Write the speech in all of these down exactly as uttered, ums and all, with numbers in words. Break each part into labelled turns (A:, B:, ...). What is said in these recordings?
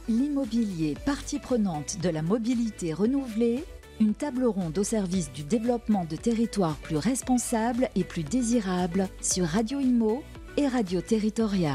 A: L'immobilier, partie prenante de la mobilité renouvelée, une table ronde au service du développement de territoires plus responsables et plus désirables sur Radio Imo et Radio Territoria.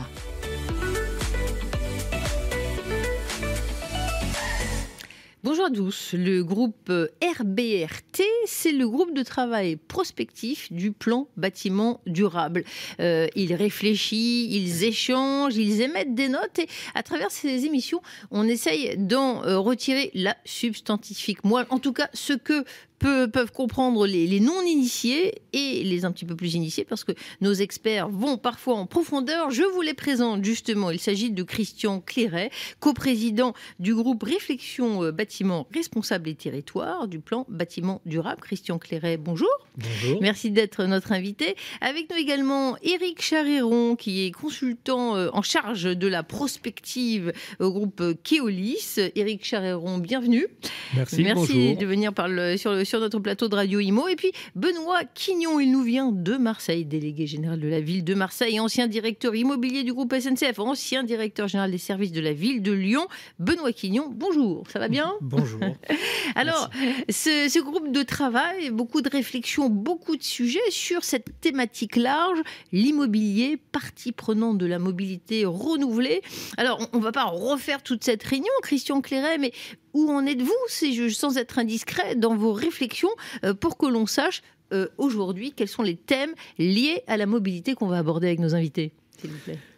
B: Bonjour à tous, le groupe R B R T, c'est le groupe de travail prospectif du plan bâtiment durable. Euh, ils réfléchissent, ils échangent, ils émettent des notes et à travers ces émissions, on essaye d'en euh, retirer la substantifique moelle, en tout cas ce que Peu, peuvent comprendre les, les non-initiés et les un petit peu plus initiés parce que nos experts vont parfois en profondeur. Je vous les présente justement. Il s'agit de Christian Clairet, coprésident du groupe Réflexion euh, Bâtiment Responsable et Territoire du plan Bâtiment Durable. Christian Clairet, bonjour.
C: Bonjour.
B: Merci d'être notre invité. Avec nous également Éric Charéron qui est consultant euh, en charge de la prospective au groupe Keolis. Éric Charéron, bienvenue.
C: Merci,
B: Merci
C: bonjour.
B: de venir par le, sur le sur notre plateau de Radio Imo. Et puis Benoît Quignon, il nous vient de Marseille, délégué général de la ville de Marseille, ancien directeur immobilier du groupe S N C F, ancien directeur général des services de la ville de Lyon. Benoît Quignon, bonjour, ça va bien ?
C: Bonjour.
B: Alors, ce, ce groupe de travail, beaucoup de réflexions, beaucoup de sujets sur cette thématique large, l'immobilier, partie prenante de la mobilité renouvelée. Alors, on ne va pas refaire toute cette réunion, Christian Clairet, mais où en êtes-vous, si je, sans être indiscret, dans vos réflexions euh, pour que l'on sache euh, aujourd'hui quels sont les thèmes liés à la mobilité qu'on va aborder avec nos invités, s'il vous plaît.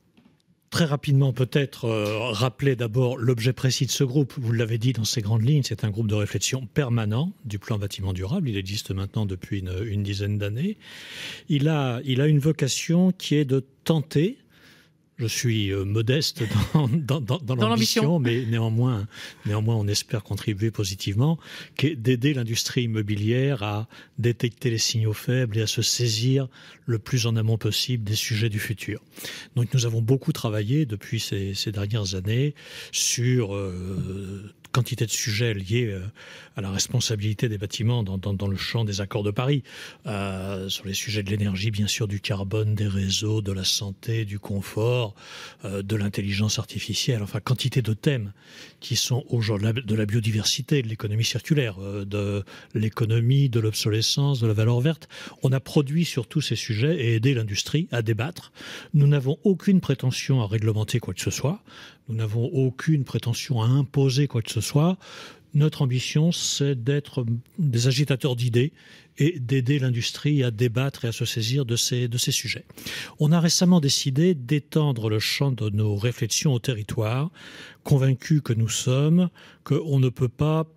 C: Très rapidement, peut-être euh, rappeler d'abord l'objet précis de ce groupe. Vous l'avez dit dans ses grandes lignes, c'est un groupe de réflexion permanent du plan bâtiment durable. Il existe maintenant depuis une, une dizaine d'années. Il a, il a une vocation qui est de tenter. Je suis euh, modeste dans, dans, dans, dans, dans l'ambition, l'ambition, mais néanmoins, néanmoins, on espère contribuer positivement, qui est d'aider l'industrie immobilière à détecter les signaux faibles et à se saisir le plus en amont possible des sujets du futur. Donc nous avons beaucoup travaillé depuis ces, ces dernières années sur euh, quantité de sujets liés euh, à la responsabilité des bâtiments dans, dans, dans le champ des accords de Paris, euh, sur les sujets de l'énergie, bien sûr, du carbone, des réseaux, de la santé, du confort, euh, de l'intelligence artificielle, enfin quantité de thèmes qui sont aujourd'hui de la biodiversité, de l'économie circulaire, euh, de l'économie, de l'obsolescence, de la valeur verte. On a produit sur tous ces sujets et aidé l'industrie à débattre. Nous n'avons aucune prétention à réglementer quoi que ce soit. Nous n'avons aucune prétention à imposer quoi que ce soit. Notre ambition, c'est d'être des agitateurs d'idées et d'aider l'industrie à débattre et à se saisir de ces, de ces sujets. On a récemment décidé d'étendre le champ de nos réflexions au territoire, convaincus que nous sommes qu'on ne peut pas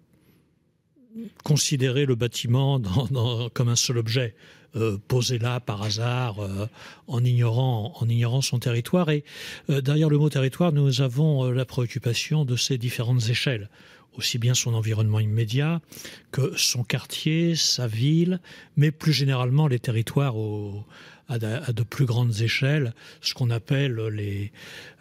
C: considérer le bâtiment dans, dans, comme un seul objet. Euh, posé là par hasard euh, en ignorant en ignorant son territoire et euh, derrière le mot territoire nous avons euh, la préoccupation de ces différentes échelles, aussi bien son environnement immédiat que son quartier, sa ville, mais plus généralement les territoires au, à, de, à de plus grandes échelles, ce qu'on appelle les,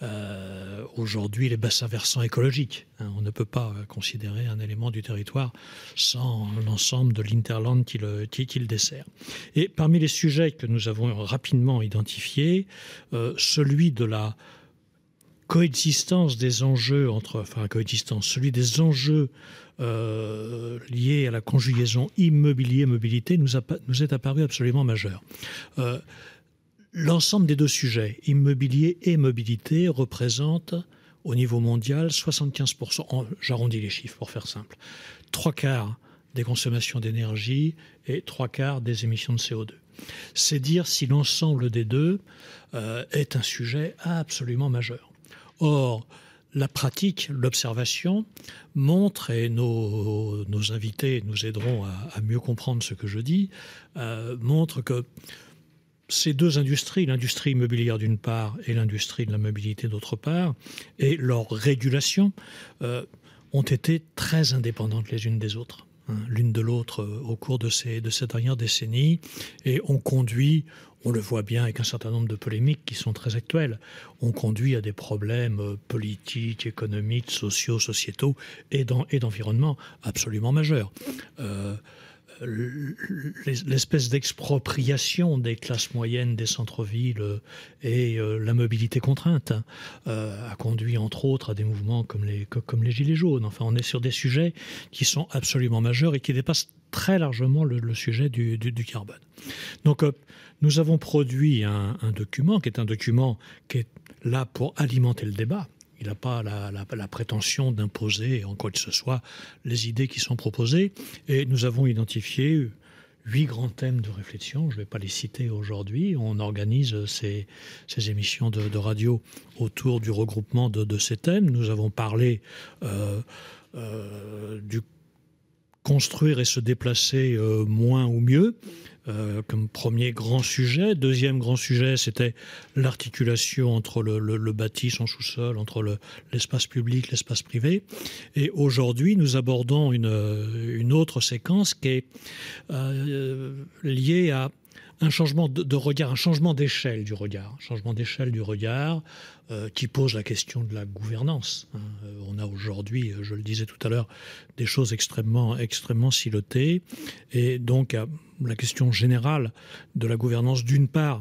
C: euh, aujourd'hui les bassins versants écologiques. Hein, on ne peut pas considérer un élément du territoire sans l'ensemble de l'interland qui le, qui, qui le dessert. Et parmi les sujets que nous avons rapidement identifiés, euh, celui de la coexistence des enjeux entre, enfin coexistence, celui des enjeux euh, liés à la conjugaison immobilier-mobilité nous, a, nous est apparu absolument majeur. Euh, l'ensemble des deux sujets, immobilier et mobilité, représente au niveau mondial soixante-quinze pour cent, j'arrondis les chiffres pour faire simple, trois quarts des consommations d'énergie et trois quarts des émissions de C O deux. C'est dire si l'ensemble des deux euh, est un sujet absolument majeur. Or, la pratique, l'observation montre, et nos, nos invités nous aideront à, à mieux comprendre ce que je dis, euh, montre que ces deux industries, l'industrie immobilière d'une part et l'industrie de la mobilité d'autre part, et leur régulation, euh, ont été très indépendantes les unes des autres. L'une de l'autre au cours de ces, de ces dernières décennies, et on conduit, on le voit bien avec un certain nombre de polémiques qui sont très actuelles, on conduit à des problèmes politiques, économiques, sociaux, sociétaux et, dans, et d'environnement absolument majeurs. Euh, l'espèce d'expropriation des classes moyennes des centres-villes et la mobilité contrainte a conduit entre autres à des mouvements comme les, comme les Gilets jaunes. Enfin, on est sur des sujets qui sont absolument majeurs et qui dépassent très largement le, le sujet du, du, du carbone. Donc, euh, nous avons produit un, un document qui est un document qui est là pour alimenter le débat. Il n'a pas la, la, la prétention d'imposer en quoi que ce soit les idées qui sont proposées. Et nous avons identifié huit grands thèmes de réflexion. Je ne vais pas les citer aujourd'hui. On organise ces, ces émissions de, de radio autour du regroupement de, de ces thèmes. Nous avons parlé euh, euh, du construire et se déplacer euh, moins ou mieux, euh, comme premier grand sujet. Deuxième grand sujet, c'était l'articulation entre le, le, le bâti, son sous-sol, entre le, l'espace public, l'espace privé. Et aujourd'hui, nous abordons une, une autre séquence qui est euh, liée à un changement de, de regard, un changement d'échelle du regard, un changement d'échelle du regard euh, qui pose la question de la gouvernance. Hein. On a aujourd'hui, je le disais tout à l'heure, des choses extrêmement, extrêmement silotées, et donc la question générale de la gouvernance, d'une part,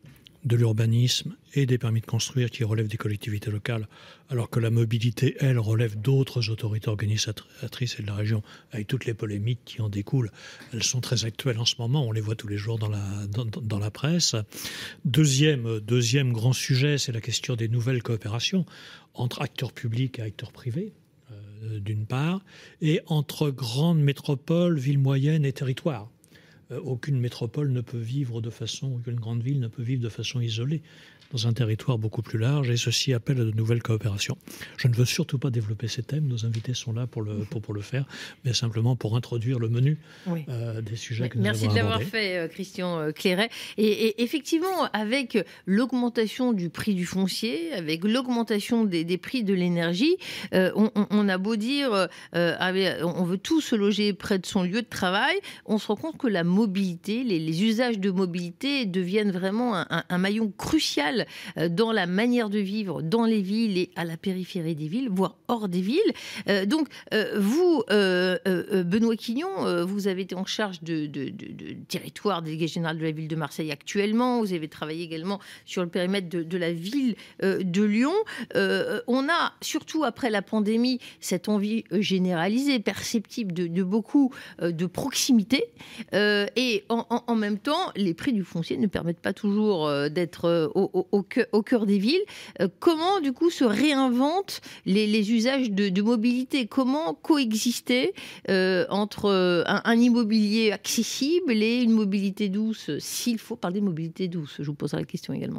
C: de l'urbanisme et des permis de construire qui relèvent des collectivités locales, alors que la mobilité, elle, relève d'autres autorités organisatrices et de la région, avec toutes les polémiques qui en découlent. Elles sont très actuelles en ce moment, on les voit tous les jours dans la, dans, dans la presse. Deuxième, deuxième grand sujet, c'est la question des nouvelles coopérations entre acteurs publics et acteurs privés, euh, d'une part, et entre grandes métropoles, villes moyennes et territoires. Euh, aucune métropole ne peut vivre de façon, aucune grande ville ne peut vivre de façon isolée dans un territoire beaucoup plus large, et ceci appelle à de nouvelles coopérations. Je ne veux surtout pas développer ces thèmes, nos invités sont là pour le, pour, pour le faire, mais simplement pour introduire le menu oui. euh, des sujets que nous
B: Merci
C: avons abordés.
B: Merci de l'avoir fait, Christian Clairet. Et, et effectivement, avec l'augmentation du prix du foncier, avec l'augmentation des, des prix de l'énergie, euh, on, on a beau dire euh, avec, on veut tous se loger près de son lieu de travail, on se rend compte que la mobilité, les, les usages de mobilité deviennent vraiment un, un, un maillon crucial dans la manière de vivre dans les villes et à la périphérie des villes, voire hors des villes. Euh, donc, euh, vous, euh, euh, Benoît Quignon, euh, vous avez été en charge de, de, de, de territoire délégué général de la ville de Marseille actuellement. Vous avez travaillé également sur le périmètre de, de la ville euh, de Lyon. Euh, on a, surtout après la pandémie, cette envie généralisée, perceptible de, de beaucoup euh, de proximité. Euh, et en, en, en même temps, les prix du foncier ne permettent pas toujours euh, d'être euh, au, au Au cœur, au cœur des villes. Euh, comment, du coup, se réinventent les, les usages de, de mobilité? Comment coexister euh, entre un, un immobilier accessible et une mobilité douce, s'il faut parler de mobilité douce? Je vous poserai la question également.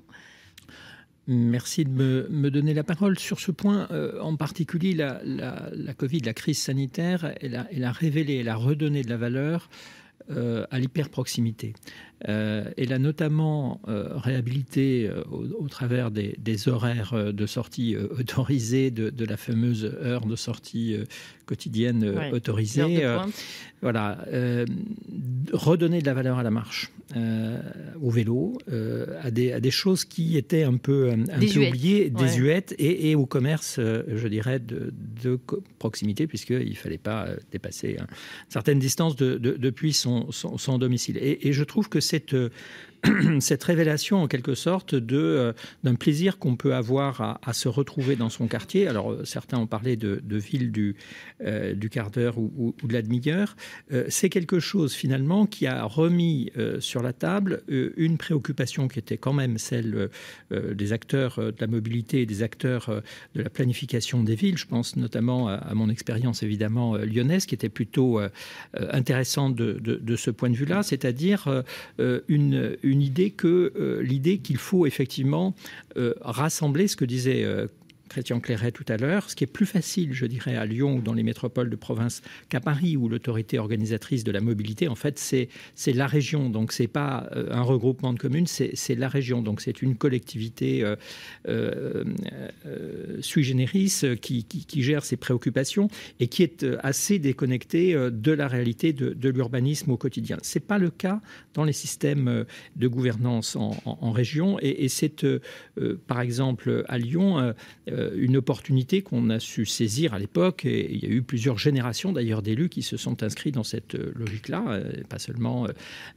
D: Merci de me, me donner la parole. Sur ce point, euh, en particulier, la, la, la Covid, la crise sanitaire, elle a, elle a révélé, elle a redonné de la valeur euh, à l'hyperproximité. Euh, elle a notamment euh, réhabilité euh, au, au travers des, des horaires de sortie euh, autorisés, de, de la fameuse heure de sortie euh, quotidienne euh, ouais, autorisée. Euh, voilà, euh, redonner de la valeur à la marche, euh, au vélo, euh, à, des, à des choses qui étaient un peu, un peu oubliées, désuètes, ouais. et, et au commerce, euh, je dirais, de, de proximité, puisqu'il ne fallait pas dépasser une certaine distance de, de, depuis son, son, son domicile. Et, et je trouve que cette, cette révélation, en quelque sorte, de, euh, d'un plaisir qu'on peut avoir à, à se retrouver dans son quartier. Alors, euh, certains ont parlé de, de ville du, euh, du quart d'heure ou, ou, ou de la demi-heure. Euh, c'est quelque chose, finalement, qui a remis euh, sur la table euh, une préoccupation qui était quand même celle euh, des acteurs de la mobilité et des acteurs euh, de la planification des villes. Je pense notamment à, à mon expérience, évidemment, euh, lyonnaise, qui était plutôt euh, intéressante de, de, de ce point de vue-là, c'est-à-dire euh, une, une idée que euh, l'idée qu'il faut effectivement euh, rassembler ce que disait euh, Christian Clairet tout à l'heure, ce qui est plus facile, je dirais, à Lyon ou dans les métropoles de province qu'à Paris, où l'autorité organisatrice de la mobilité, en fait, c'est, c'est la région. Donc, ce n'est pas un regroupement de communes, c'est, c'est la région. Donc, c'est une collectivité euh, euh, euh, sui generis qui, qui, qui gère ses préoccupations et qui est assez déconnectée de la réalité de, de l'urbanisme au quotidien. Ce n'est pas le cas dans les systèmes de gouvernance en, en, en région. Et, et c'est, euh, par exemple, à Lyon, euh, euh, une opportunité qu'on a su saisir à l'époque. Et il y a eu plusieurs générations d'ailleurs d'élus qui se sont inscrits dans cette logique-là, euh, pas seulement euh,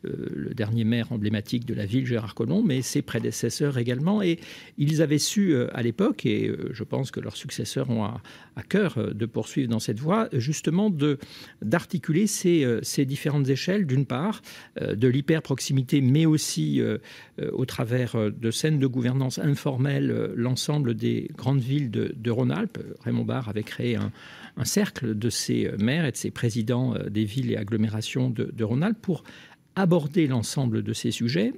D: le dernier maire emblématique de la ville, Gérard Collomb, mais ses prédécesseurs également. Et ils avaient su euh, à l'époque, et euh, je pense que leurs successeurs ont à, à cœur euh, de poursuivre dans cette voie, justement de, d'articuler ces, euh, ces différentes échelles, d'une part, euh, de l'hyper-proximité, mais aussi euh, euh, au travers de scènes de gouvernance informelle, euh, l'ensemble des grandes villes de, de Rhône-Alpes. Raymond Barre avait créé un, un cercle de ses maires et de ses présidents euh, des villes et agglomérations de, de Rhône-Alpes pour aborder l'ensemble de ces sujets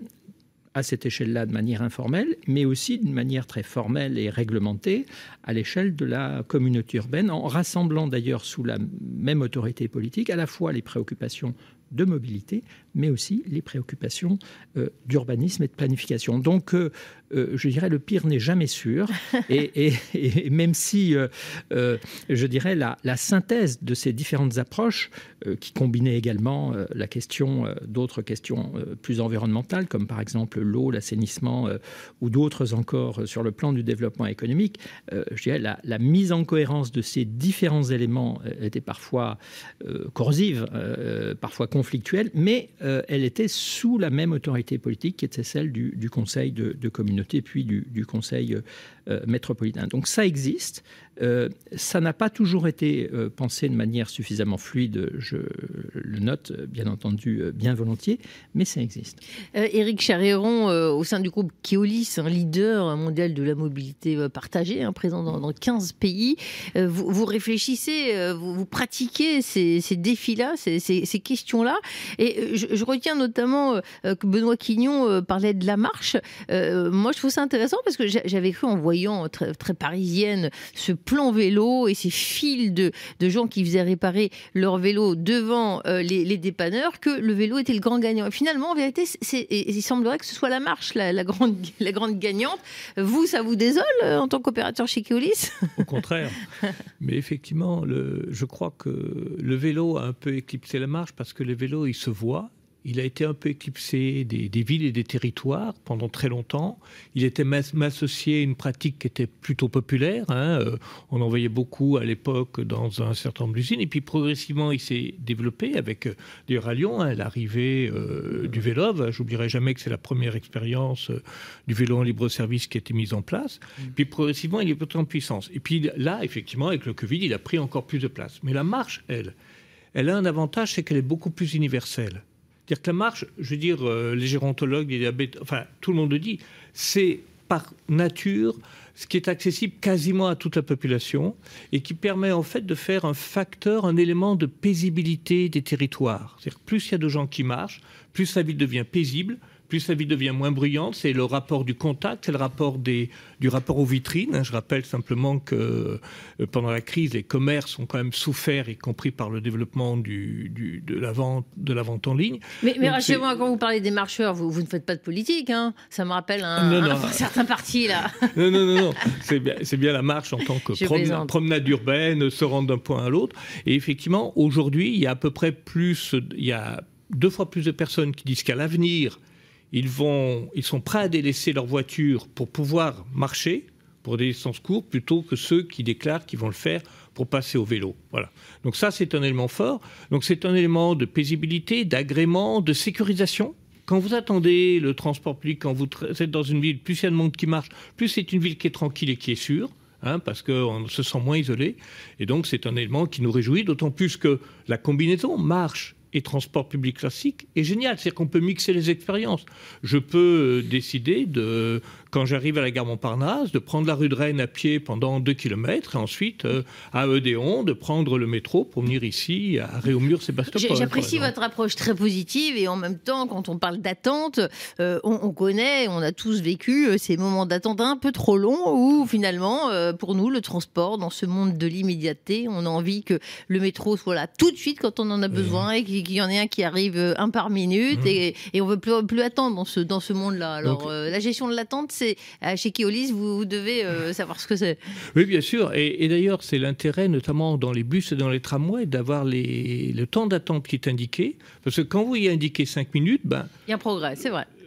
D: à cette échelle-là de manière informelle, mais aussi d'une manière très formelle et réglementée à l'échelle de la communauté urbaine, en rassemblant d'ailleurs sous la même autorité politique à la fois les préoccupations de mobilité, mais aussi les préoccupations euh, d'urbanisme et de planification. Donc, euh, euh, je dirais, le pire n'est jamais sûr. Et, et, et même si, euh, euh, je dirais, la, la synthèse de ces différentes approches, euh, qui combinaient également euh, la question, euh, d'autres questions euh, plus environnementales, comme par exemple l'eau, l'assainissement, euh, ou d'autres encore euh, sur le plan du développement économique, euh, je dirais, la, la mise en cohérence de ces différents éléments euh, était parfois euh, corrosive, euh, parfois conflictuelle, mais euh, elle était sous la même autorité politique qui était celle du, du Conseil de, de communauté, puis du, du Conseil euh, métropolitain. Donc ça existe. Euh, ça n'a pas toujours été euh, pensé de manière suffisamment fluide, je le note bien entendu euh, bien volontiers, mais ça existe.
B: Euh, Éric Charéron, euh, au sein du groupe Keolis, un leader mondial de la mobilité euh, partagée, hein, présent dans, dans quinze pays, euh, vous, vous réfléchissez, euh, vous, vous pratiquez ces, ces défis-là, ces, ces, ces questions-là, et euh, je, je retiens notamment euh, que Benoît Quignon euh, parlait de la marche. Euh, moi, je trouve ça intéressant parce que j'avais cru, en voyant très, très parisienne ce plan vélo et ces files de, de gens qui faisaient réparer leur vélo devant euh, les, les dépanneurs, que le vélo était le grand gagnant. Et finalement, en vérité, c'est, et il semblerait que ce soit la marche, la, la, grande, la grande gagnante. Vous, ça vous désole euh, en tant qu'opérateur chez Keolis ?
E: Au contraire. Mais effectivement, le, je crois que le vélo a un peu éclipsé la marche parce que le vélo, il se voit. Il a été un peu éclipsé des, des villes et des territoires pendant très longtemps. Il était m'associé à une pratique qui était plutôt populaire. Hein. Euh, on en voyait beaucoup à l'époque dans un certain nombre d'usines. Et puis progressivement, il s'est développé avec, euh, d'ailleurs à Lyon, hein, l'arrivée euh, du vélo. J'oublierai jamais que c'est la première expérience euh, du vélo en libre service qui a été mise en place. Mmh. Puis progressivement, il est plutôt en puissance. Et puis là, effectivement, avec le Covid, il a pris encore plus de place. Mais la marche, elle, elle a un avantage, c'est qu'elle est beaucoup plus universelle. C'est-à-dire que la marche, je veux dire, euh, les gérontologues, les diabètes, enfin, tout le monde le dit, c'est par nature ce qui est accessible quasiment à toute la population et qui permet en fait de faire un facteur, un élément de paisibilité des territoires. C'est-à-dire que plus il y a de gens qui marchent, plus la ville devient paisible, plus la ville devient moins bruyante. C'est le rapport du contact, c'est le rapport des, du rapport aux vitrines. Je rappelle simplement que euh, pendant la crise, les commerces ont quand même souffert, y compris par le développement du, du, de, la vente, de la vente en ligne.
B: Mais, mais rassurez-moi, quand vous parlez des marcheurs, vous, vous ne faites pas de politique, hein. Ça me rappelle un,
E: non, non.
B: un, un certain parti, là.
E: Non, non, non, non. C'est bien, c'est bien la marche en tant que promenade, promenade urbaine, se rendre d'un point à l'autre. Et effectivement, aujourd'hui, il y a à peu près plus, il y a deux fois plus de personnes qui disent qu'à l'avenir, Ils, vont, ils sont prêts à délaisser leur voiture pour pouvoir marcher, pour des distances courtes, plutôt que ceux qui déclarent qu'ils vont le faire pour passer au vélo. Voilà. Donc ça, c'est un élément fort. Donc c'est un élément de paisibilité, d'agrément, de sécurisation. Quand vous attendez le transport public, quand vous êtes dans une ville, plus il y a de monde qui marche, plus c'est une ville qui est tranquille et qui est sûre. Hein, parce qu'on se sent moins isolé. Et donc c'est un élément qui nous réjouit, d'autant plus que la combinaison marche et transport public classique est génial. C'est-à-dire qu'on peut mixer les expériences. Je peux décider, de, quand j'arrive à la gare Montparnasse, de prendre la rue de Rennes à pied pendant deux kilomètres et ensuite euh, à Odéon, de prendre le métro pour venir ici à Réaumur-Sébastopol.
B: J'apprécie votre approche très positive et en même temps, quand on parle d'attente, euh, on, on connaît, on a tous vécu euh, ces moments d'attente un peu trop longs où finalement, euh, pour nous, le transport, dans ce monde de l'immédiateté, on a envie que le métro soit là tout de suite quand on en a besoin mmh. et qu'il y en ait un qui arrive un par minute mmh. et, et on ne veut plus, plus attendre dans ce, dans ce monde-là. Alors, Donc, euh, la gestion de l'attente, c'est, chez Keolis, vous, vous devez euh, savoir ce que c'est.
E: Oui, bien sûr. Et, et d'ailleurs, c'est l'intérêt, notamment dans les bus et dans les tramways, d'avoir les, le temps d'attente qui est indiqué. Parce que quand vous y indiquez cinq minutes, ben,
B: il y a un progrès, c'est vrai.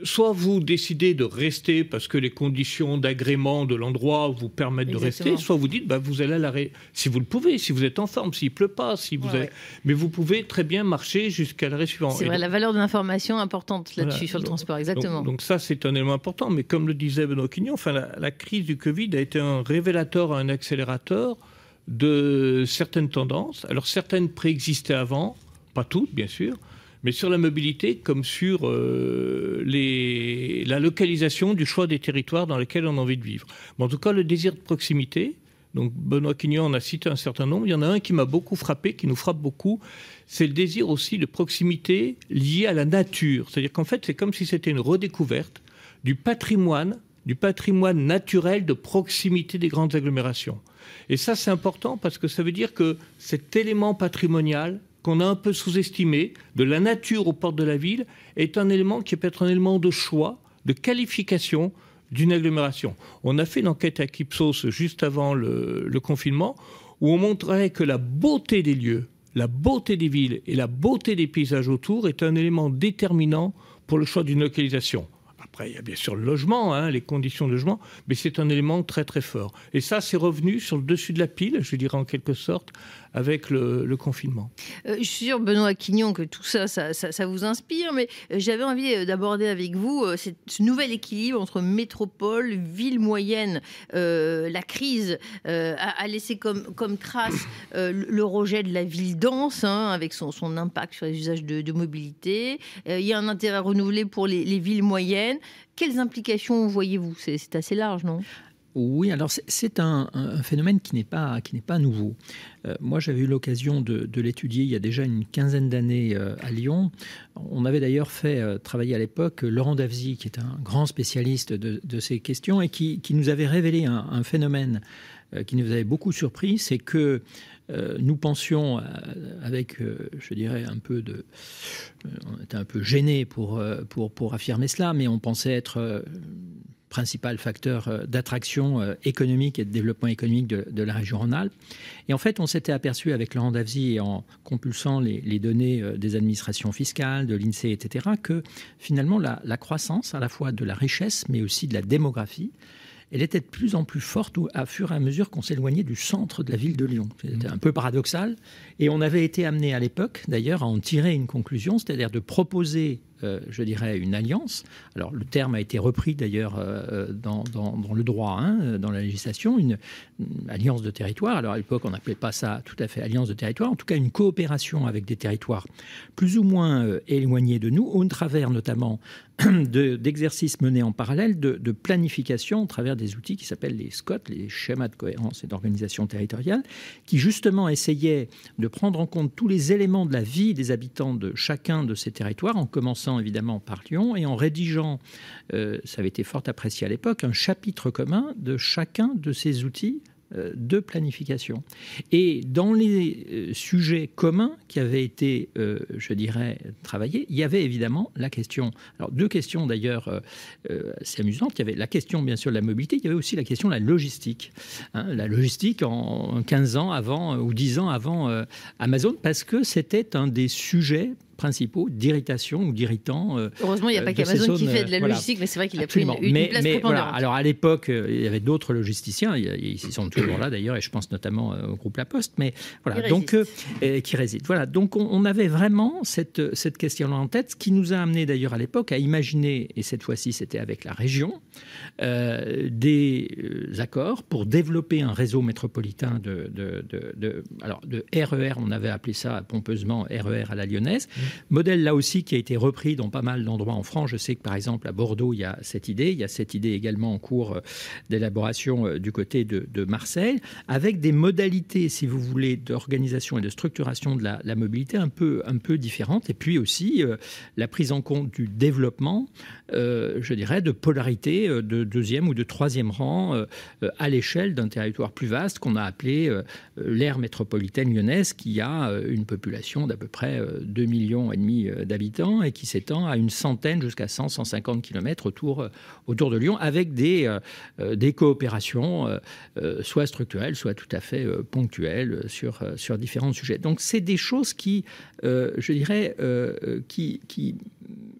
E: soit vous décidez de rester parce que les conditions d'agrément de l'endroit vous permettent Exactement. de rester, soit vous dites, bah, vous allez à l'arrêt, si vous le pouvez, si vous êtes en forme, s'il ne pleut pas, si vous
B: ouais,
E: avez...
B: ouais.
E: mais vous pouvez très bien marcher jusqu'à l'arrêt suivant.
B: C'est vrai, donc, la valeur de l'information importante là-dessus voilà, sur le
E: donc,
B: transport, exactement.
E: Donc, donc ça, c'est un élément important, mais comme le disait Benoît Quignon, enfin, la, la crise du Covid a été un révélateur, un accélérateur de certaines tendances. Alors certaines préexistaient avant, pas toutes bien sûr, mais sur la mobilité comme sur euh, les, la localisation du choix des territoires dans lesquels on a envie de vivre. Mais en tout cas, le désir de proximité, donc Benoît Quignon en a cité un certain nombre, il y en a un qui m'a beaucoup frappé, qui nous frappe beaucoup, c'est le désir aussi de proximité lié à la nature. C'est-à-dire qu'en fait, c'est comme si c'était une redécouverte du patrimoine, du patrimoine naturel de proximité des grandes agglomérations. Et ça, c'est important parce que ça veut dire que cet élément patrimonial qu'on a un peu sous-estimé, de la nature aux portes de la ville, est un élément qui peut être un élément de choix, de qualification d'une agglomération. On a fait une enquête à Ipsos juste avant le, le confinement, où on montrait que la beauté des lieux, la beauté des villes et la beauté des paysages autour est un élément déterminant pour le choix d'une localisation. Après, il y a bien sûr le logement, hein, les conditions de logement, mais c'est un élément très très fort. Et ça, c'est revenu sur le dessus de la pile, je dirais en quelque sorte, avec le, le confinement.
B: Euh, je suis sûr, Benoît Quignon, que tout ça, ça, ça, ça vous inspire, mais j'avais envie d'aborder avec vous euh, cette, ce nouvel équilibre entre métropole, ville moyenne. Euh, la crise euh, a, a laissé comme, comme trace euh, le rejet de la ville dense, hein, avec son, son impact sur les usages de, de mobilité. Euh, il y a un intérêt renouvelé pour les, les villes moyennes. Quelles implications voyez-vous ? c'est, c'est assez large, non ?
D: Oui, alors c'est, c'est un, un phénomène qui n'est pas, qui n'est pas nouveau. Euh, moi, j'avais eu l'occasion de, de l'étudier il y a déjà une quinzaine d'années euh, à Lyon. On avait d'ailleurs fait euh, travailler à l'époque Laurent Davzy, qui est un grand spécialiste de, de ces questions et qui, qui nous avait révélé un, un phénomène euh, qui nous avait beaucoup surpris, c'est que Euh, nous pensions, euh, avec, euh, je dirais, un peu de... Euh, on était un peu gênés pour, euh, pour, pour affirmer cela, mais on pensait être euh, principal facteur euh, d'attraction euh, économique et de développement économique de, de la région Rhône-Alpes. Et en fait, on s'était aperçu avec Laurent Davzy et en compulsant les, les données euh, des administrations fiscales, de l'INSEE, et cetera, que finalement, la, la croissance, à la fois de la richesse, mais aussi de la démographie, elle était de plus en plus forte à fur et à mesure qu'on s'éloignait du centre de la ville de Lyon. C'était un peu paradoxal. Et on avait été amené à l'époque, d'ailleurs, à en tirer une conclusion, c'est-à-dire de proposer, euh, je dirais, une alliance. Alors, le terme a été repris, d'ailleurs, euh, dans, dans, dans le droit, hein, dans la législation, une, une alliance de territoire. Alors, à l'époque, on n'appelait pas ça tout à fait alliance de territoire. En tout cas, une coopération avec des territoires plus ou moins euh, éloignés de nous, au travers notamment De, d'exercices menés en parallèle de, de planification au travers des outils qui s'appellent les S C O T, les schémas de cohérence et d'organisation territoriale, qui justement essayaient de prendre en compte tous les éléments de la vie des habitants de chacun de ces territoires, en commençant évidemment par Lyon et en rédigeant, euh, ça avait été fort apprécié à l'époque, un chapitre commun de chacun de ces outils de planification. Et dans les euh, sujets communs qui avaient été, euh, je dirais, travaillés, il y avait évidemment la question, alors deux questions d'ailleurs euh, euh, assez amusantes, il y avait la question bien sûr de la mobilité, il y avait aussi la question de la logistique. Hein, la logistique en quinze ans avant, ou dix ans avant euh, Amazon, parce que c'était un des sujets principaux d'irritation ou d'irritants. Euh,
B: Heureusement, il n'y a pas
D: euh,
B: qu'Amazon
D: zones,
B: qui fait de la
D: voilà.
B: logistique, mais c'est vrai qu'il a
D: Absolument.
B: pris une, une
D: mais,
B: place
D: mais,
B: prépondérante.
D: Voilà. Alors à l'époque, euh, il y avait d'autres logisticiens, ils sont toujours là d'ailleurs, et je pense notamment euh, au groupe La Poste, mais voilà,
B: qui
D: donc euh, euh, qui résident. Voilà, donc on, on avait vraiment cette cette question-là en tête, ce qui nous a amené d'ailleurs à l'époque à imaginer, et cette fois-ci c'était avec la région, euh, des euh, accords pour développer un réseau métropolitain de de, de, de alors de R E R, on avait appelé ça pompeusement R E R à la lyonnaise, mmh. modèle là aussi qui a été repris dans pas mal d'endroits en France. Je sais que par exemple à Bordeaux, il y a cette idée. Il y a cette idée également en cours d'élaboration du côté de, de Marseille, avec des modalités, si vous voulez, d'organisation et de structuration de la, la mobilité un peu, un peu différentes. Et puis aussi euh, la prise en compte du développement, euh, je dirais, de polarité de deuxième ou de troisième rang euh, à l'échelle d'un territoire plus vaste qu'on a appelé euh, l'aire métropolitaine lyonnaise, qui a euh, une population d'à peu près euh, deux millions et demi d'habitants et qui s'étend à une centaine jusqu'à cent, cent cinquante kilomètres autour, autour de Lyon, avec des, euh, des coopérations euh, soit structurelles, soit tout à fait euh, ponctuelles sur, euh, sur différents sujets. Donc c'est des choses qui, euh, je dirais, euh, qui, qui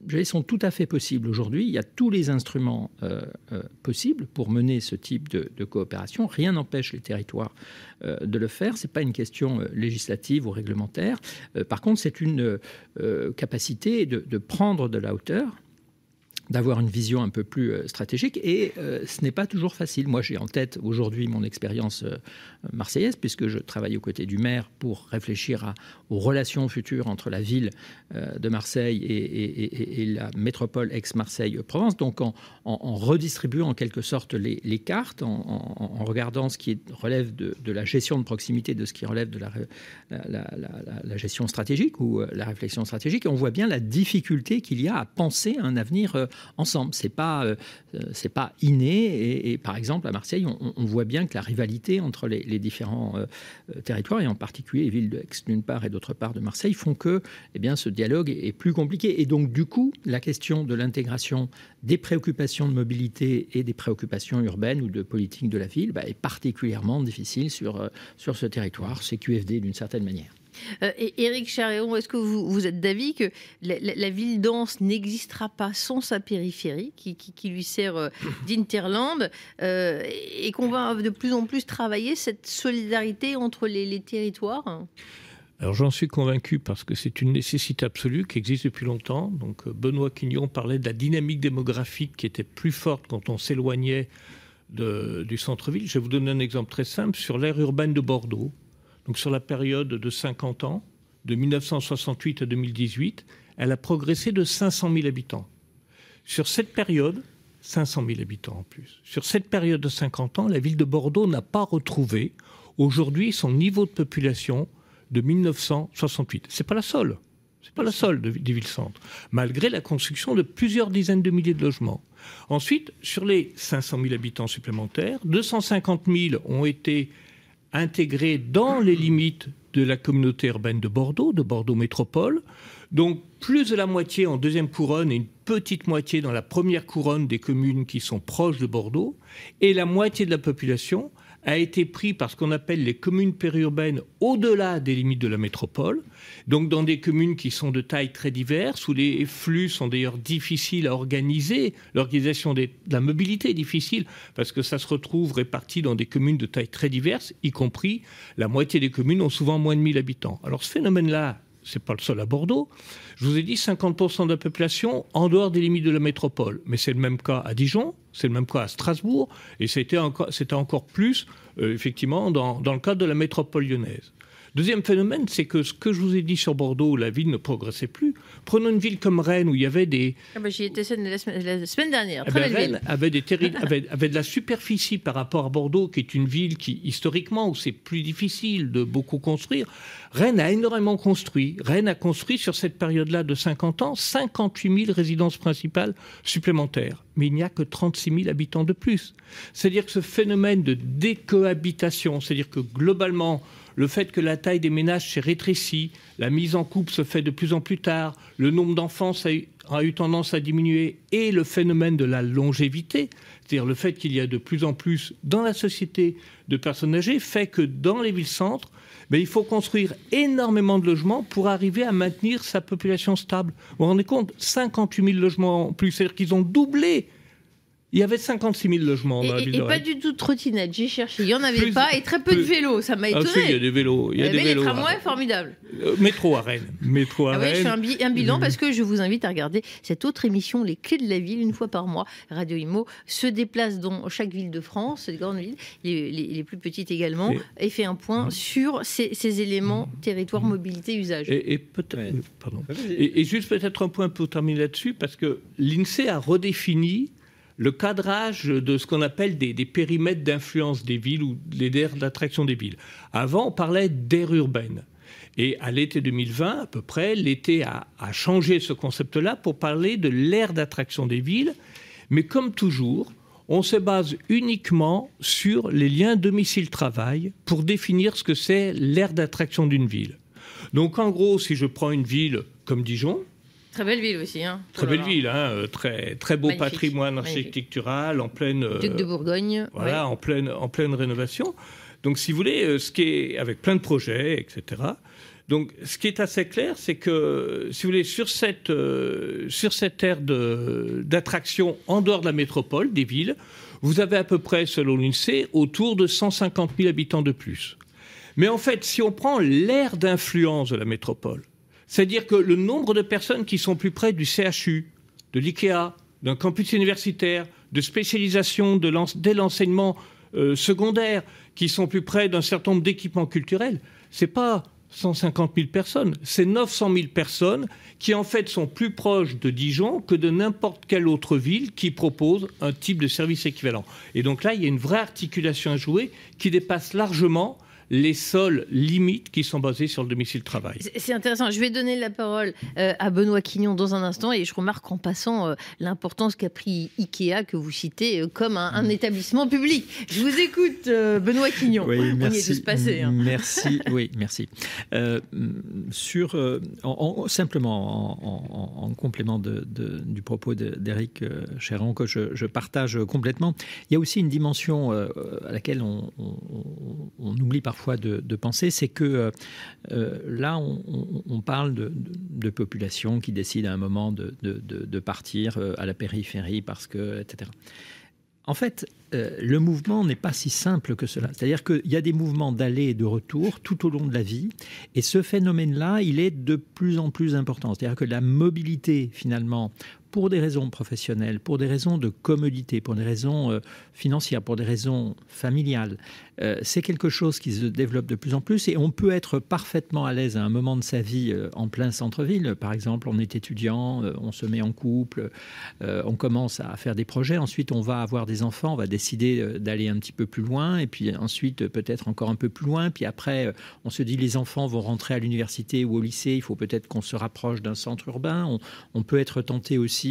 D: sont tout à fait possibles aujourd'hui. Il y a tous les instruments euh, euh, possibles pour mener ce type de, de coopération. Rien n'empêche les territoires euh, de le faire. Ce n'est pas une question euh, législative ou réglementaire. Euh, par contre, c'est une euh, capacité de, de prendre de la hauteur, d'avoir une vision un peu plus euh, stratégique, et euh, ce n'est pas toujours facile. Moi, j'ai en tête aujourd'hui mon expérience euh, marseillaise, puisque je travaille aux côtés du maire pour réfléchir à, aux relations futures entre la ville euh, de Marseille et, et, et, et la métropole ex-Marseille-Provence, donc en, en, en redistribuant en quelque sorte les, les cartes, en, en, en regardant ce qui relève de, de la gestion de proximité, de ce qui relève de la, la, la, la, la gestion stratégique ou euh, la réflexion stratégique, et on voit bien la difficulté qu'il y a à penser un avenir euh, ensemble. C'est pas, euh, c'est pas inné. Et, et par exemple, à Marseille, on, on voit bien que la rivalité entre les, les différents euh, territoires, et en particulier les villes d'Aix d'une part et d'autre part de Marseille, font que eh bien, ce dialogue est, est plus compliqué. Et donc, du coup, la question de l'intégration des préoccupations de mobilité et des préoccupations urbaines ou de politique de la ville bah, est particulièrement difficile sur, euh, sur ce territoire. C'est Q F D d'une certaine manière.
B: Euh, et Éric Charéon, est-ce que vous, vous êtes d'avis que la, la, la ville dense n'existera pas sans sa périphérie, qui, qui, qui lui sert euh, d'interland, euh, et qu'on va de plus en plus travailler cette solidarité entre les, les territoires ?
E: Alors j'en suis convaincu parce que c'est une nécessité absolue qui existe depuis longtemps. Donc Benoît Quignon parlait de la dynamique démographique qui était plus forte quand on s'éloignait de, du centre-ville. Je vais vous donner un exemple très simple sur l'aire urbaine de Bordeaux. Donc sur la période de cinquante ans, de mille neuf cent soixante-huit à deux mille dix-huit, elle a progressé de cinq cent mille habitants. Sur cette période, cinq cent mille habitants en plus. Sur cette période de cinquante ans, la ville de Bordeaux n'a pas retrouvé aujourd'hui son niveau de population de mille neuf cent soixante-huit. C'est pas la seule. C'est pas la seule de, des villes-centres, malgré la construction de plusieurs dizaines de milliers de logements. Ensuite, sur les cinq cent mille habitants supplémentaires, deux cent cinquante mille ont été intégrés dans les limites de la communauté urbaine de Bordeaux, de Bordeaux Métropole. Donc plus de la moitié en deuxième couronne et une petite moitié dans la première couronne des communes qui sont proches de Bordeaux. Et la moitié de la population a été pris par ce qu'on appelle les communes périurbaines au-delà des limites de la métropole, donc dans des communes qui sont de taille très diverses, où les flux sont d'ailleurs difficiles à organiser, l'organisation des, de la mobilité est difficile, parce que ça se retrouve réparti dans des communes de taille très diverses, y compris la moitié des communes ont souvent moins de mille habitants. Alors ce phénomène-là, c'est pas le seul à Bordeaux. Je vous ai dit cinquante pour cent de la population en dehors des limites de la métropole. Mais c'est le même cas à Dijon, c'est le même cas à Strasbourg, et c'était encore, c'était encore plus, euh, effectivement, dans, dans le cadre de la métropole lyonnaise. Deuxième phénomène, c'est que ce que je vous ai dit sur Bordeaux, où la ville ne progressait plus, prenons une ville comme Rennes, où il y avait des...
B: Ah bah, j'y étais la semaine, la semaine dernière, très
E: eh ben,
B: belle
E: Rennes
B: ville.
E: avait, des terri... avait, avait de la superficie par rapport à Bordeaux, qui est une ville qui, historiquement, où c'est plus difficile de beaucoup construire. Rennes a énormément construit. Rennes a construit, sur cette période-là de cinquante ans, cinquante-huit mille résidences principales supplémentaires. Mais il n'y a que trente-six mille habitants de plus. C'est-à-dire que ce phénomène de décohabitation, c'est-à-dire que globalement, le fait que la taille des ménages s'est rétrécie, la mise en couple se fait de plus en plus tard, le nombre d'enfants a eu, a eu tendance à diminuer, et le phénomène de la longévité, c'est-à-dire le fait qu'il y a de plus en plus dans la société de personnes âgées, fait que dans les villes-centres, ben, il faut construire énormément de logements pour arriver à maintenir sa population stable. Vous vous rendez compte, cinquante-huit mille logements en plus, c'est-à-dire qu'ils ont doublé. Il y avait cinquante-six mille logements dans
B: et,
E: la ville
B: et
E: de
B: pas
E: Rennes.
B: du tout de trottinettes, j'ai cherché, il n'y en avait
E: Plus,
B: pas, et très peu
E: plus.
B: de vélos, ça m'a étonné.
E: Ah, si, il y a des vélos. Il y a des
B: Mais
E: vélos
B: les tramways, formidable.
E: Euh, métro à Rennes. Métro à
B: Ah oui,
E: Rennes.
B: je fais un, bi- un bilan
E: Mmh.
B: parce que je vous invite à regarder cette autre émission, Les Clés de la Ville, une fois par mois. Radio Imo se déplace dans chaque ville de France, les grandes villes, les, les, les plus petites également, et, et fait un point mmh. sur ces, ces éléments mmh. territoire, mobilité, usage.
E: Et, et, peut-être,
D: ouais.
E: pardon. Et, et juste peut-être un point pour terminer là-dessus, parce que l'INSEE a redéfini le cadrage de ce qu'on appelle des, des périmètres d'influence des villes ou des aires d'attraction des villes. Avant, on parlait d'aires urbaines. Et à l'été deux mille vingt, à peu près, l'été a, a changé ce concept-là pour parler de l'aire d'attraction des villes. Mais comme toujours, on se base uniquement sur les liens domicile-travail pour définir ce que c'est l'aire d'attraction d'une ville. Donc en gros, si je prends une ville comme Dijon,
B: très belle ville aussi. Hein.
E: Très belle ville, hein, très, très beau
B: magnifique,
E: patrimoine
B: magnifique.
E: architectural, en pleine...
B: Duc de Bourgogne.
E: Voilà,
B: oui.
E: en, pleine, en pleine rénovation. Donc si vous voulez, ce qui est avec plein de projets, et cetera, Donc, ce qui est assez clair, c'est que, si vous voulez, sur cette, euh, sur cette aire de, d'attraction en dehors de la métropole, des villes, vous avez à peu près, selon l'INSEE, autour de cent cinquante mille habitants de plus. Mais en fait, si on prend l'aire d'influence de la métropole, c'est-à-dire que le nombre de personnes qui sont plus près du C H U, de l'IKEA, d'un campus universitaire, de spécialisation de l'en- dès l'enseignement euh, secondaire, qui sont plus près d'un certain nombre d'équipements culturels, c'est pas cent cinquante mille personnes, c'est neuf cent mille personnes qui en fait sont plus proches de Dijon que de n'importe quelle autre ville qui propose un type de service équivalent. Et donc là, il y a une vraie articulation à jouer qui dépasse largement les seules limites qui sont basées sur le domicile-travail.
B: C'est intéressant. Je vais donner la parole euh, à Benoît Quignon dans un instant et je remarque en passant euh, l'importance qu'a pris Ikea, que vous citez, euh, comme un, un établissement public. Je vous écoute, euh, Benoît Quignon.
D: Oui,
B: On
D: merci.
B: y est tous passés. Hein.
D: Merci, oui, merci. Euh, sur, euh, en, en, simplement, en, en, en complément de, de, du propos d'Éric Chéron, que je, je partage complètement, il y a aussi une dimension euh, à laquelle on, on, on oublie parfois parfois de, de penser, c'est que euh, là, on, on, on parle de, de, de population qui décide à un moment de, de, de, de partir à la périphérie parce que, et cetera. En fait, euh, le mouvement n'est pas si simple que cela. C'est-à-dire qu'il y a des mouvements d'aller et de retour tout au long de la vie. Et ce phénomène-là, il est de plus en plus important. C'est-à-dire que la mobilité, finalement, pour des raisons professionnelles, pour des raisons de commodité, pour des raisons euh, financières, pour des raisons familiales, euh, c'est quelque chose qui se développe de plus en plus et on peut être parfaitement à l'aise à un moment de sa vie euh, en plein centre-ville. Par exemple, on est étudiant, euh, on se met en couple, euh, on commence à faire des projets, ensuite on va avoir des enfants, on va décider euh, d'aller un petit peu plus loin et puis ensuite euh, peut-être encore un peu plus loin, puis après euh, on se dit les enfants vont rentrer à l'université ou au lycée, il faut peut-être qu'on se rapproche d'un centre urbain, on, on peut être tenté aussi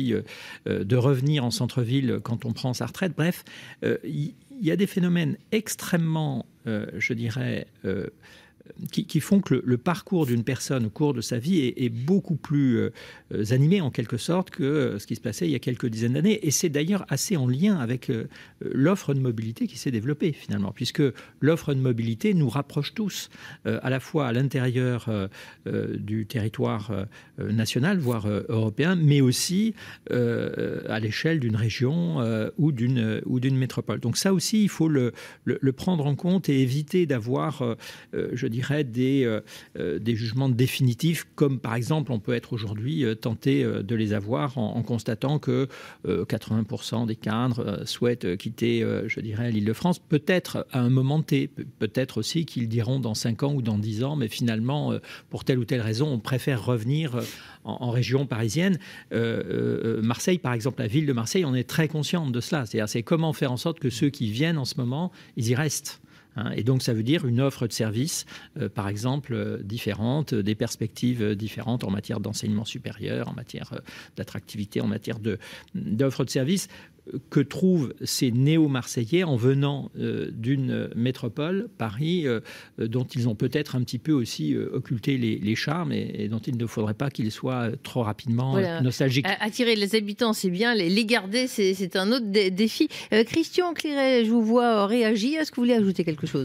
D: de revenir en centre-ville quand on prend sa retraite. Bref, il euh, y a des phénomènes extrêmement, euh, je dirais, euh, qui, qui font que le, le parcours d'une personne au cours de sa vie est, est beaucoup plus euh, animé en quelque sorte que euh, ce qui se passait il y a quelques dizaines d'années. Et c'est d'ailleurs assez en lien avec euh, l'offre de mobilité qui s'est développée finalement, puisque l'offre de mobilité nous rapproche tous, euh, à la fois à l'intérieur euh, euh, du territoire euh, national, voire euh, européen, mais aussi euh, à l'échelle d'une région euh, ou d'une ou d'une métropole. Donc ça aussi, il faut le, le, le prendre en compte et éviter d'avoir, euh, je dirais, des, euh, des jugements définitifs, comme par exemple on peut être aujourd'hui euh, tenté euh, de les avoir en, en constatant que euh, quatre-vingts pour cent des cadres euh, souhaitent quitter, euh, je dirais, l'Île-de-France, peut-être à un moment T, peut-être aussi qu'ils diront dans cinq ans ou dans dix ans, mais finalement, euh, pour telle ou telle raison, on préfère revenir euh, en, en région parisienne. Euh, euh, Marseille, par exemple, la ville de Marseille, on est très consciente de cela. C'est-à-dire, c'est comment faire en sorte que ceux qui viennent en ce moment, ils y restent. Hein, et donc, ça veut dire une offre de services, euh, par exemple, euh, différente, des perspectives euh, différentes en matière d'enseignement supérieur, en matière euh, d'attractivité, en matière de, d'offres de services que trouvent ces néo-marseillais en venant euh, d'une métropole, Paris, euh, dont ils ont peut-être un petit peu aussi euh, occulté les, les charmes et, et dont il ne faudrait pas qu'ils soient trop rapidement voilà. nostalgiques.
B: Attirer les habitants, c'est bien. Les, les garder, c'est, c'est un autre dé- défi. Euh, Christian Clairet, je vous vois réagir. Est-ce que vous voulez ajouter quelque chose ?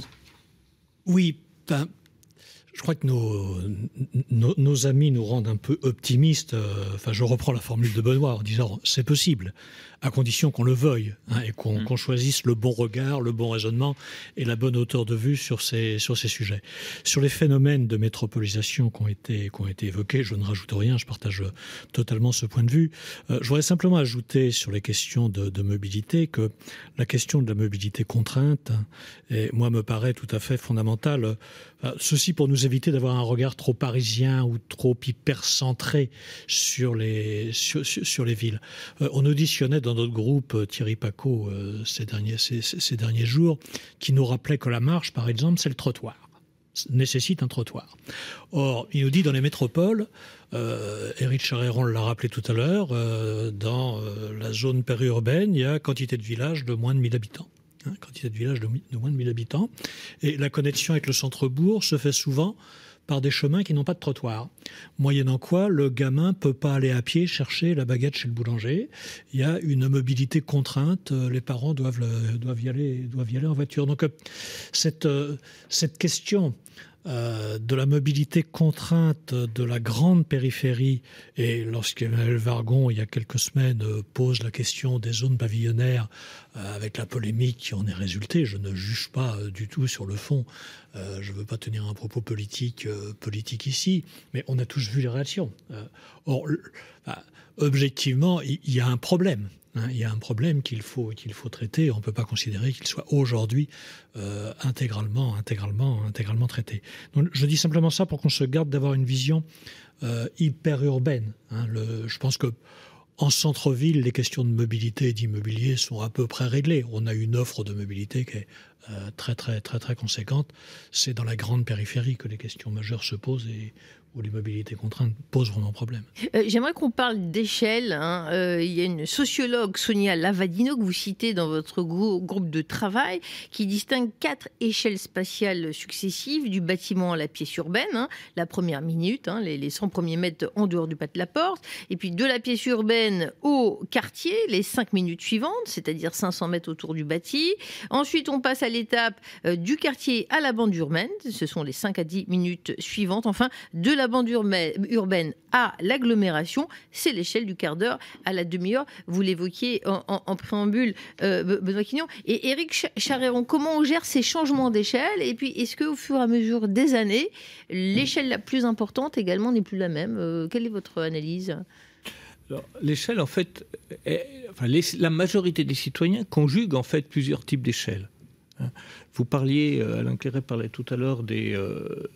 C: Oui, ben, je crois que nos, nos, nos amis nous rendent un peu optimistes. Enfin, je reprends la formule de Benoît en disant c'est possible, à condition qu'on le veuille hein, et qu'on, mmh. qu'on choisisse le bon regard, le bon raisonnement et la bonne hauteur de vue sur ces, sur ces sujets. Sur les phénomènes de métropolisation qui ont été, qui ont été évoqués, je ne rajoute rien, je partage totalement ce point de vue. Euh, je voudrais simplement ajouter sur les questions de, de mobilité que la question de la mobilité contrainte, et moi, me paraît tout à fait fondamentale. Euh, ceci pour nous éviter d'avoir un regard trop parisien ou trop hypercentré sur les, sur, sur, sur les villes. Euh, on auditionnait dans notre groupe Thierry Pacaud euh, ces, derniers, ces, ces derniers jours, qui nous rappelait que la marche, par exemple, c'est le trottoir. Ça nécessite un trottoir. Or, il nous dit dans les métropoles, euh, Éric Chéron l'a rappelé tout à l'heure, euh, dans euh, la zone périurbaine, il y a quantité de villages de moins de mille habitants. Hein, quantité de villages de, de moins de mille habitants. Et la connexion avec le centre-bourg se fait souvent par des chemins qui n'ont pas de trottoir. Moyennant quoi, le gamin ne peut pas aller à pied chercher la baguette chez le boulanger. Il y a une mobilité contrainte. Les parents doivent, le, doivent, y, aller, doivent y aller en voiture. Donc, cette, cette question euh, de la mobilité contrainte de la grande périphérie, et lorsqu'Emmanuel Vargon, il y a quelques semaines, euh, pose la question des zones pavillonnaires euh, avec la polémique qui en est résultée, je ne juge pas euh, du tout sur le fond, euh, je ne veux pas tenir un propos politique, euh, politique ici, mais on a tous vu les réactions. Euh, or, bah, objectivement, il y, y a un problème. Il y a un problème qu'il faut, qu'il faut traiter. On ne peut pas considérer qu'il soit aujourd'hui euh, intégralement, intégralement, intégralement traité. Donc, je dis simplement ça pour qu'on se garde d'avoir une vision euh, hyper urbaine. Hein. Le, je pense que en centre-ville, les questions de mobilité et d'immobilier sont à peu près réglées. On a une offre de mobilité qui est euh, très, très, très, très conséquente. C'est dans la grande périphérie que les questions majeures se posent et où les mobilités contraintes posent vraiment problème.
B: Euh, j'aimerais qu'on parle d'échelle. Hein. Euh, il y a une sociologue, Sonia Lavadino, que vous citez dans votre grou- groupe de travail, qui distingue quatre échelles spatiales successives du bâtiment à la pièce urbaine. Hein. La première minute, hein, les, les cent premiers mètres en dehors du pas de la porte. Et puis de la pièce urbaine au quartier, les cinq minutes suivantes, c'est-à-dire cinq cents mètres autour du bâti. Ensuite, on passe à l'étape euh, du quartier à la bande urbaine. Ce sont les cinq à dix minutes suivantes. Enfin, de la bande urbaine à l'agglomération, c'est l'échelle du quart d'heure à la demi-heure. Vous l'évoquiez en, en, en préambule, euh, Benoît Quignon. Et Éric Charéron, comment on gère ces changements d'échelle? Et puis, est-ce qu'au fur et à mesure des années, l'échelle la plus importante également n'est plus la même? euh, Quelle est votre analyse?
E: Alors, l'échelle, en fait, est, enfin, les, la majorité des citoyens conjuguent en fait plusieurs types d'échelles. Vous parliez, Alain Clairet parlait tout à l'heure des, euh,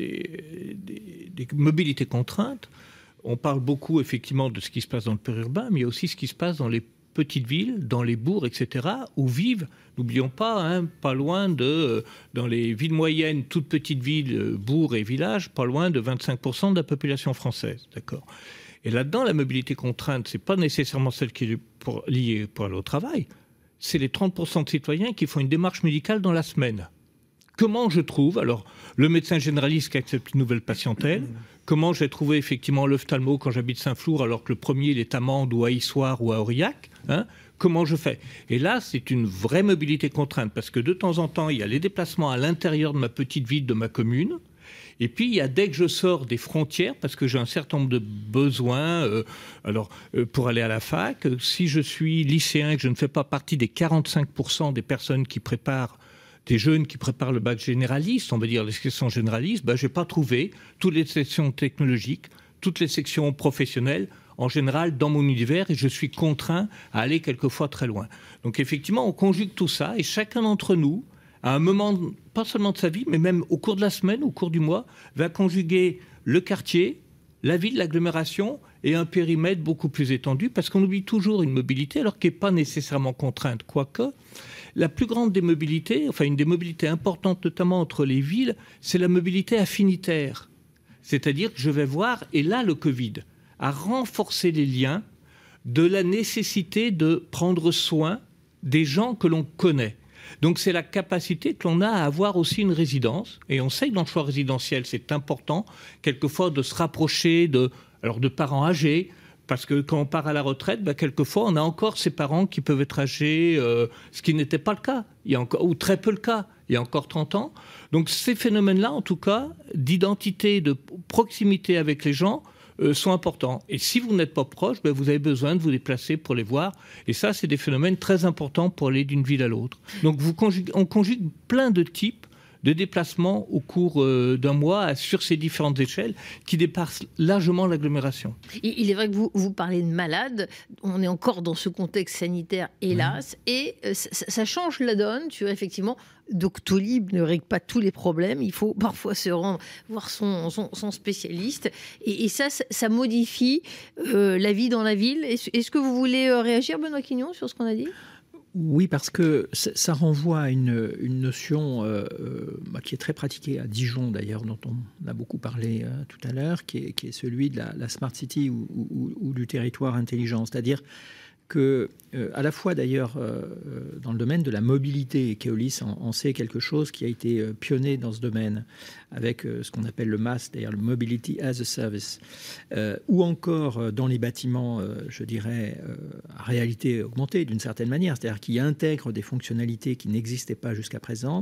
E: des, des, des mobilités contraintes. On parle beaucoup effectivement de ce qui se passe dans le périurbain, mais il y a aussi ce qui se passe dans les petites villes, dans les bourgs, et cetera, où vivent, n'oublions pas, hein, pas loin de, dans les villes moyennes, toutes petites villes, bourgs et villages, pas loin de vingt-cinq pour cent de la population française. D'accord. Et là-dedans, la mobilité contrainte, ce n'est pas nécessairement celle qui est pour, liée pour aller au travail. C'est les trente pour cent de citoyens qui font une démarche médicale dans la semaine. Comment je trouve, alors, le médecin généraliste qui accepte une nouvelle patientèle, comment j'ai trouvé effectivement l'ophtalmo quand j'habite Saint-Flour, alors que le premier, il est à Mende ou à Issoire ou à Aurillac, hein, comment je fais? Et là, c'est une vraie mobilité contrainte, parce que de temps en temps, il y a les déplacements à l'intérieur de ma petite ville, de ma commune. Et puis, il y a dès que je sors des frontières, parce que j'ai un certain nombre de besoins, euh, alors, euh, pour aller à la fac, si je suis lycéen et que je ne fais pas partie des quarante-cinq pour cent des personnes qui préparent, des jeunes qui préparent le bac généraliste, on va dire les sections généralistes, ben, je n'ai pas trouvé toutes les sections technologiques, toutes les sections professionnelles, en général, dans mon univers, et je suis contraint à aller quelquefois très loin. Donc, effectivement, on conjugue tout ça, et chacun d'entre nous, à un moment, pas seulement de sa vie, mais même au cours de la semaine, au cours du mois, va conjuguer le quartier, la ville, l'agglomération et un périmètre beaucoup plus étendu, parce qu'on oublie toujours une mobilité, alors qu'elle n'est pas nécessairement contrainte. Quoique, la plus grande des mobilités, enfin une des mobilités importantes, notamment entre les villes, c'est la mobilité affinitaire. C'est-à-dire que je vais voir, et là le Covid a renforcé les liens de la nécessité de prendre soin des gens que l'on connaît. Donc c'est la capacité que l'on a à avoir aussi une résidence. Et on sait que dans le choix résidentiel, c'est important, quelquefois, de se rapprocher de, alors de parents âgés, parce que quand on part à la retraite, ben, quelquefois, on a encore ces parents qui peuvent être âgés, euh, ce qui n'était pas le cas, il y a encore, ou très peu le cas, il y a encore trente ans. Donc ces phénomènes-là, en tout cas, d'identité, de proximité avec les gens, Euh, sont importants. Et si vous n'êtes pas proche, ben vous avez besoin de vous déplacer pour les voir. Et ça, c'est des phénomènes très importants pour aller d'une ville à l'autre. Donc vous conjugue, on conjugue plein de types de déplacements au cours euh, d'un mois sur ces différentes échelles qui dépassent largement l'agglomération.
B: Il est vrai que vous, vous parlez de malades. On est encore dans ce contexte sanitaire, hélas. Mmh. Et euh, ça, ça change la donne sur, effectivement, Doctolib ne règle pas tous les problèmes. Il faut parfois se rendre voir son, son, son spécialiste. Et, et ça, ça, ça modifie euh, la vie dans la ville. Est-ce, est-ce que vous voulez euh, réagir, Benoît Quignon, sur ce qu'on a dit ?
D: Oui, parce que ça renvoie à une, une notion euh, bah, qui est très pratiquée à Dijon, d'ailleurs, dont on a beaucoup parlé euh, tout à l'heure, qui est, qui est celui de la, la Smart City ou, ou, ou du territoire intelligent. C'est-à-dire que, euh, à la fois d'ailleurs, euh, dans le domaine de la mobilité, et Keolis en, en sait quelque chose, qui a été euh, pionnier dans ce domaine, avec euh, ce qu'on appelle le M A S, d'ailleurs le Mobility as a Service, euh, ou encore euh, dans les bâtiments, euh, je dirais, euh, à réalité augmentée d'une certaine manière, c'est-à-dire qui intègrent des fonctionnalités qui n'existaient pas jusqu'à présent.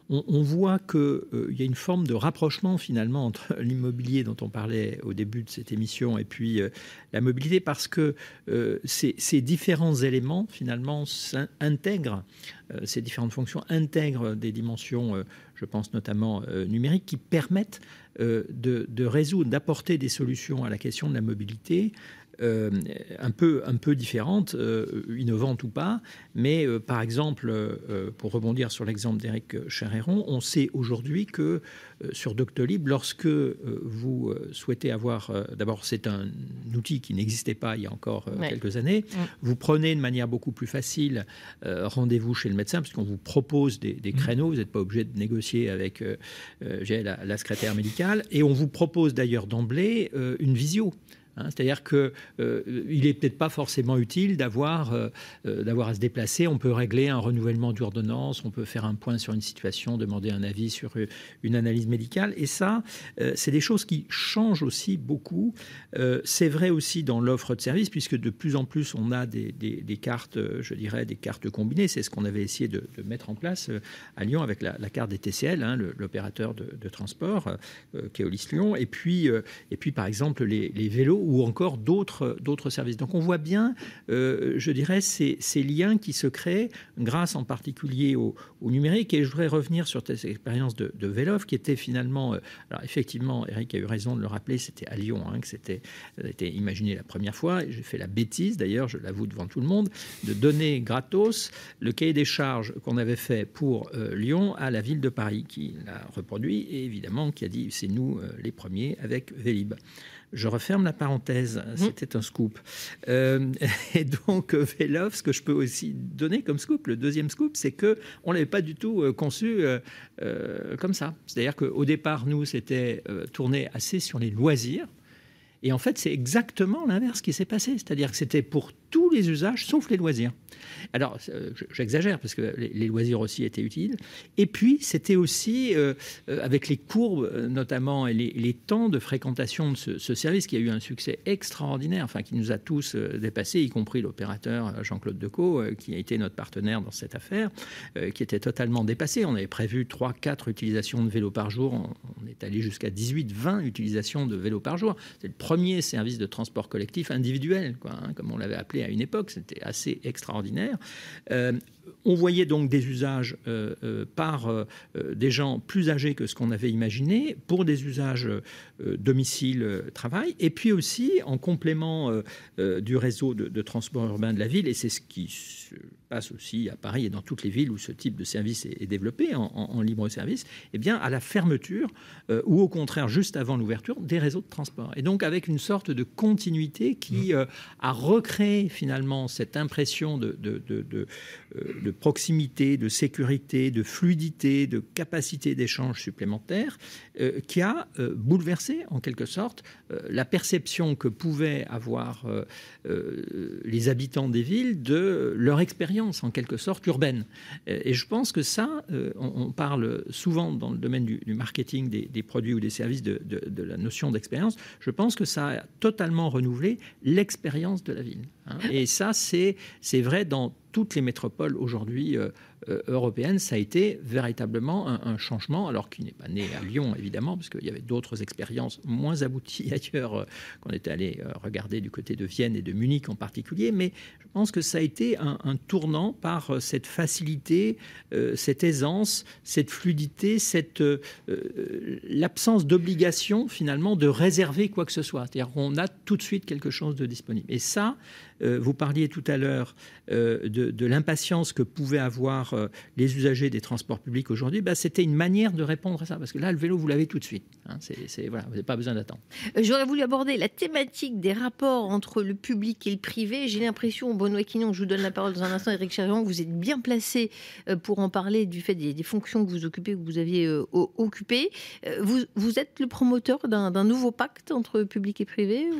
D: on, on voit qu'il euh, y a une forme de rapprochement finalement entre l'immobilier dont on parlait au début de cette émission et puis euh, la mobilité, parce que euh, ces, ces différents éléments finalement intègrent, euh, ces différentes fonctions intègrent des dimensions, euh, je pense notamment euh, numériques, qui permettent euh, de, de résoudre, d'apporter des solutions à la question de la mobilité. Euh, un peu, un peu différente, euh, innovante ou pas, mais euh, par exemple, euh, pour rebondir sur l'exemple d'Éric Chéréron, on sait aujourd'hui que euh, sur Doctolib, lorsque euh, vous euh, souhaitez avoir, euh, d'abord c'est un outil qui n'existait pas il y a encore euh, ouais. quelques années, ouais. vous prenez de manière beaucoup plus facile euh, rendez-vous chez le médecin, puisqu'on vous propose des, des créneaux, vous n'êtes pas obligé de négocier avec euh, euh, la, la secrétaire médicale, et on vous propose d'ailleurs d'emblée euh, une visio. Hein, c'est-à-dire qu'il euh, n'est peut-être pas forcément utile d'avoir, euh, d'avoir à se déplacer. On peut régler un renouvellement d'ordonnance, on peut faire un point sur une situation, demander un avis sur une analyse médicale. Et ça, euh, c'est des choses qui changent aussi beaucoup. Euh, c'est vrai aussi dans l'offre de services, puisque de plus en plus, on a des, des, des cartes, je dirais, des cartes combinées. C'est ce qu'on avait essayé de, de mettre en place à Lyon avec la, la carte des T C L, hein, le, l'opérateur de, de transport, euh, Keolis Lyon. Et puis, euh, et puis, par exemple, les, les vélos ou encore d'autres, d'autres services. Donc on voit bien, euh, je dirais, ces, ces liens qui se créent grâce en particulier au, au numérique. Et je voudrais revenir sur cette expérience de, de Velof qui était finalement... Euh, alors effectivement, Eric a eu raison de le rappeler, c'était à Lyon hein, que c'était ça a été imaginé la première fois. Et j'ai fait la bêtise, d'ailleurs, je l'avoue devant tout le monde, de donner gratos le cahier des charges qu'on avait fait pour euh, Lyon à la ville de Paris, qui l'a reproduit et évidemment qui a dit c'est nous euh, les premiers avec Vélib. Je referme la parenthèse, c'était un scoop. Euh, et donc, Velof, ce que je peux aussi donner comme scoop, le deuxième scoop, c'est qu'on ne l'avait pas du tout euh, conçu euh, euh, comme ça. C'est-à-dire qu'au départ, nous, c'était euh, tourné assez sur les loisirs. Et en fait, c'est exactement l'inverse qui s'est passé. C'est-à-dire que c'était pour tous les usages, sauf les loisirs. Alors, j'exagère, parce que les loisirs aussi étaient utiles. Et puis, c'était aussi, euh, avec les courbes, notamment, et les, les temps de fréquentation de ce, ce service, qui a eu un succès extraordinaire, enfin, qui nous a tous euh, dépassés, y compris l'opérateur Jean-Claude Decaux, euh, qui a été notre partenaire dans cette affaire, euh, qui était totalement dépassé. On avait prévu trois quatre utilisations de vélo par jour. On, on est allé jusqu'à dix-huit vingt utilisations de vélo par jour. C'est le premier service de transport collectif individuel, quoi, hein, comme on l'avait appelé à une époque. C'était assez extraordinaire. Euh, on voyait donc des usages euh, euh, par euh, des gens plus âgés que ce qu'on avait imaginé, pour des usages euh, domicile-travail, et puis aussi en complément euh, euh, du réseau de, de transport urbain de la ville, et c'est ce qui se passe aussi à Paris et dans toutes les villes où ce type de service est, est développé en, en, en libre service, eh bien à la fermeture euh, ou au contraire juste avant l'ouverture des réseaux de transport. Et donc avec une sorte de continuité qui euh, a recréé finalement cette impression de, de, de, de, de proximité, de sécurité, de fluidité, de capacité d'échange supplémentaire euh, qui a euh, bouleversé en quelque sorte euh, la perception que pouvaient avoir euh, euh, les habitants des villes de leur expérience en quelque sorte urbaine. Et je pense que ça, euh, on, on parle souvent dans le domaine du, du marketing des, des produits ou des services de, de, de la notion d'expérience. Je pense que ça a totalement renouvelé l'expérience de la ville. Hein. Et ça, c'est, c'est vrai dans toutes les métropoles aujourd'hui euh, euh, européennes. Ça a été véritablement un, un changement, alors qu'il n'est pas né à Lyon, évidemment, parce qu'il y avait d'autres expériences moins abouties ailleurs euh, qu'on était allé euh, regarder du côté de Vienne et de Munich en particulier. Mais je pense que ça a été un, un tournant par euh, cette facilité, euh, cette aisance, cette fluidité, cette euh, euh, l'absence d'obligation, finalement, de réserver quoi que ce soit. C'est-à-dire qu'on a tout de suite quelque chose de disponible. Et ça, euh, vous parliez tout à l'heure euh, de, de l'impatience que pouvaient avoir euh, les usagers des transports publics aujourd'hui. Bah, c'était une manière de répondre à ça. Parce que là, le vélo, vous l'avez tout de suite. Hein, c'est, c'est, voilà, vous n'avez pas besoin d'attendre.
B: J'aurais voulu aborder la thématique des rapports entre le public et le privé. J'ai l'impression, Benoît Quignon, je vous donne la parole dans un instant, Éric Chéréron, vous êtes bien placé pour en parler du fait des, des fonctions que vous occupez, que vous aviez euh, occupées. Vous, vous êtes le promoteur d'un, d'un nouveau pacte entre public et privé ou...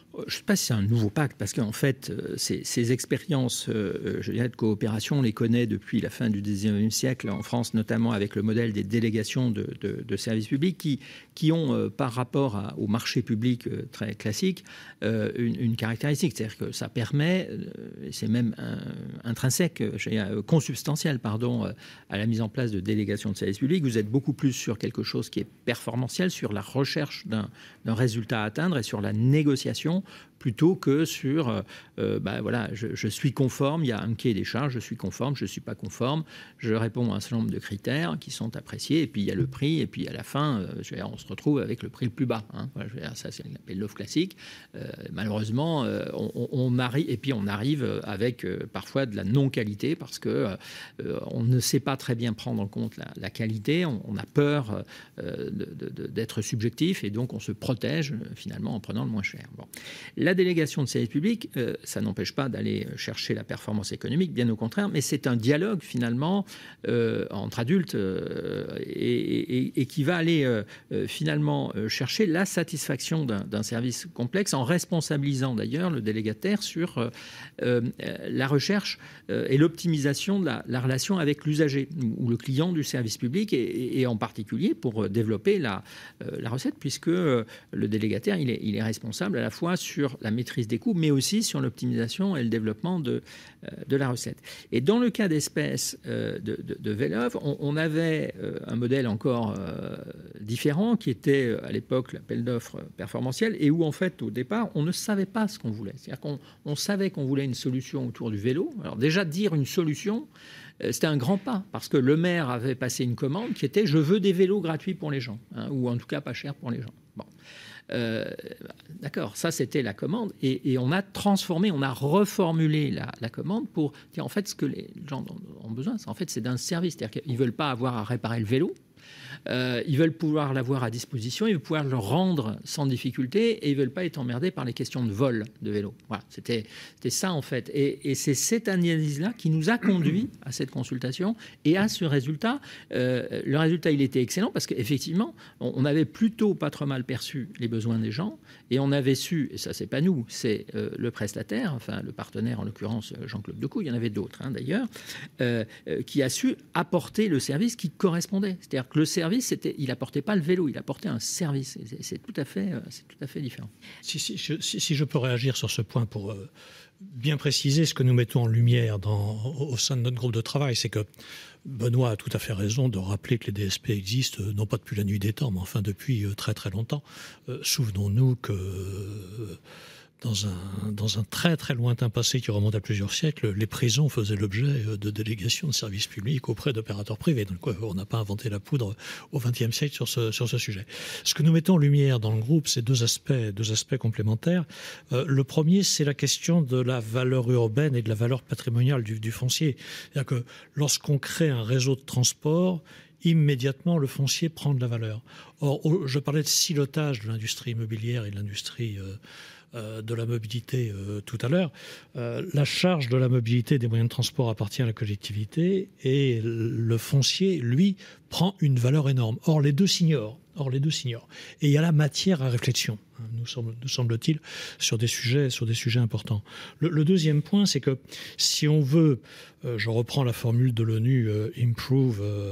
D: Je ne sais pas si c'est un nouveau pacte, parce qu'en fait, ces, ces expériences euh, je dirais, de coopération, on les connaît depuis la fin du dix-neuvième siècle, en France notamment, avec le modèle des délégations de, de, de services publics, qui, qui ont, euh, par rapport à, au marché public euh, très classique, euh, une, une caractéristique. C'est-à-dire que ça permet, euh, et c'est même un, intrinsèque, je dirais, consubstantiel, pardon, euh, à la mise en place de délégations de services publics. Vous êtes beaucoup plus sur quelque chose qui est performantiel, sur la recherche d'un, d'un résultat à atteindre et sur la négociation, plutôt que sur, euh, bah voilà, je, je suis conforme, il y a un cahier des charges, je suis conforme, je ne suis pas conforme, je réponds à un certain nombre de critères qui sont appréciés, et puis il y a le prix, et puis à la fin, euh, je veux dire, on se retrouve avec le prix le plus bas. Hein. Voilà, je veux dire, ça, c'est l'offre classique. Euh, malheureusement, euh, on, on arrive, et puis on arrive avec euh, parfois de la non-qualité, parce que euh, on ne sait pas très bien prendre en compte la, la qualité, on, on a peur euh, de, de, d'être subjectif, et donc on se protège finalement en prenant le moins cher. Bon. La délégation de services publics, euh, ça n'empêche pas d'aller chercher la performance économique, bien au contraire, mais c'est un dialogue finalement euh, entre adultes euh, et, et, et qui va aller euh, finalement euh, chercher la satisfaction d'un, d'un service complexe, en responsabilisant d'ailleurs le délégataire sur euh, euh, la recherche euh, et l'optimisation de la, la relation avec l'usager ou le client du service public, et, et en particulier pour développer la, euh, la recette, puisque euh, le délégataire il est, il est responsable à la fois sur la maîtrise des coûts, mais aussi sur l'optimisation et le développement de, euh, de la recette. Et dans le cas d'espèces euh, de, de, de Velov, on, on avait euh, un modèle encore euh, différent, qui était à l'époque l'appel d'offres performantiel, et où en fait au départ on ne savait pas ce qu'on voulait. C'est-à-dire qu'on on savait qu'on voulait une solution autour du vélo. Alors déjà dire une solution, euh, c'était un grand pas, parce que le maire avait passé une commande qui était « je veux des vélos gratuits pour les gens hein, », ou en tout cas pas cher pour les gens. Bon. Euh, d'accord, ça c'était la commande, et, et on a transformé, on a reformulé la, la commande pour dire en fait ce que les gens ont besoin, c'est, en fait c'est d'un service, c'est-à-dire qu'ils ne veulent pas avoir à réparer le vélo, euh, ils veulent pouvoir l'avoir à disposition, ils veulent pouvoir le rendre sans difficulté, et ils ne veulent pas être emmerdés par les questions de vol de vélo. Voilà, c'était, c'était ça en fait, et, et c'est cette analyse-là qui nous a conduit à cette consultation et à ce résultat. Euh, le résultat il était excellent, parce qu'effectivement on, on avait plutôt pas trop mal perçu les besoins des gens, et on avait su, et ça c'est pas nous, c'est euh, le prestataire, enfin le partenaire en l'occurrence Jean-Claude Decaux, il y en avait d'autres hein, d'ailleurs, euh, euh, qui a su apporter le service qui correspondait. C'est-à-dire que le service, c'était, il apportait pas le vélo, il apportait un service. C'est, c'est tout à fait, c'est tout à fait différent.
C: Si, si, je, si, si je peux réagir sur ce point pour euh, bien préciser ce que nous mettons en lumière dans, au sein de notre groupe de travail, c'est que Benoît a tout à fait raison de rappeler que les D S P existent, non pas depuis la nuit des temps, mais enfin depuis très très longtemps. Euh, souvenons-nous que euh, dans un, dans un très très lointain passé qui remonte à plusieurs siècles, les prisons faisaient l'objet de délégations de services publics auprès d'opérateurs privés. Donc on n'a pas inventé la poudre au vingtième siècle sur ce, sur ce sujet. Ce que nous mettons en lumière dans le groupe, c'est deux aspects, deux aspects complémentaires. Euh, le premier, c'est la question de la valeur urbaine et de la valeur patrimoniale du, du foncier. C'est-à-dire que lorsqu'on crée un réseau de transport, immédiatement le foncier prend de la valeur. Or, je parlais de silotage de l'industrie immobilière et de l'industrie euh, euh, de la mobilité euh, tout à l'heure. Euh, la charge de la mobilité des moyens de transport appartient à la collectivité, et le foncier, lui, prend une valeur énorme. Or, les deux s'ignorent. Or, les deux s'ignorent. Et il y a la matière à réflexion, nous, semble, nous semble-t-il, sur des sujets, sur des sujets importants. Le, le deuxième point, c'est que si on veut, euh, je reprends la formule de l'ONU, euh, improve, euh,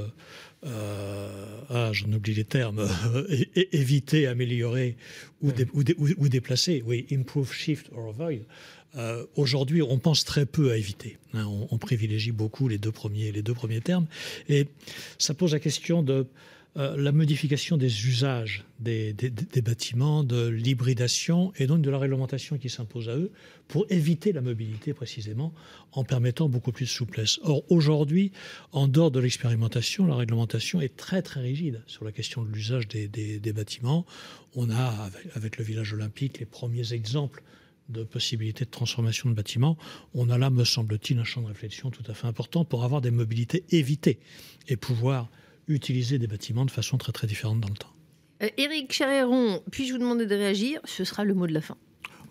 C: euh, ah, j'en oublie les termes, euh, é- é- éviter, améliorer ou, dé- ou, dé- ou, ou déplacer, oui, improve, shift or avoid. Euh, aujourd'hui, on pense très peu à éviter. Hein, on, on privilégie beaucoup les deux premiers, les deux premiers termes, et ça pose la question de Euh, la modification des usages des, des, des bâtiments, de l'hybridation et donc de la réglementation qui s'impose à eux pour éviter la mobilité précisément, en permettant beaucoup plus de souplesse. Or, aujourd'hui, en dehors de l'expérimentation, la réglementation est très très rigide sur la question de l'usage des, des, des bâtiments. On a, avec, avec le village olympique, les premiers exemples de possibilités de transformation de bâtiments. On a là, me semble-t-il, un champ de réflexion tout à fait important pour avoir des mobilités évitées et pouvoir utiliser des bâtiments de façon très très différente dans le temps.
B: Euh, Éric Charéron, puis-je vous demander de réagir ? Ce sera le mot de la fin.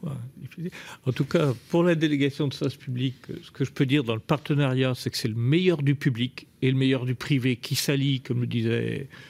E: En tout cas, pour la délégation de services publics, ce que je peux dire dans le partenariat, c'est que c'est le meilleur du public et le meilleur du privé qui s'allient, comme le disait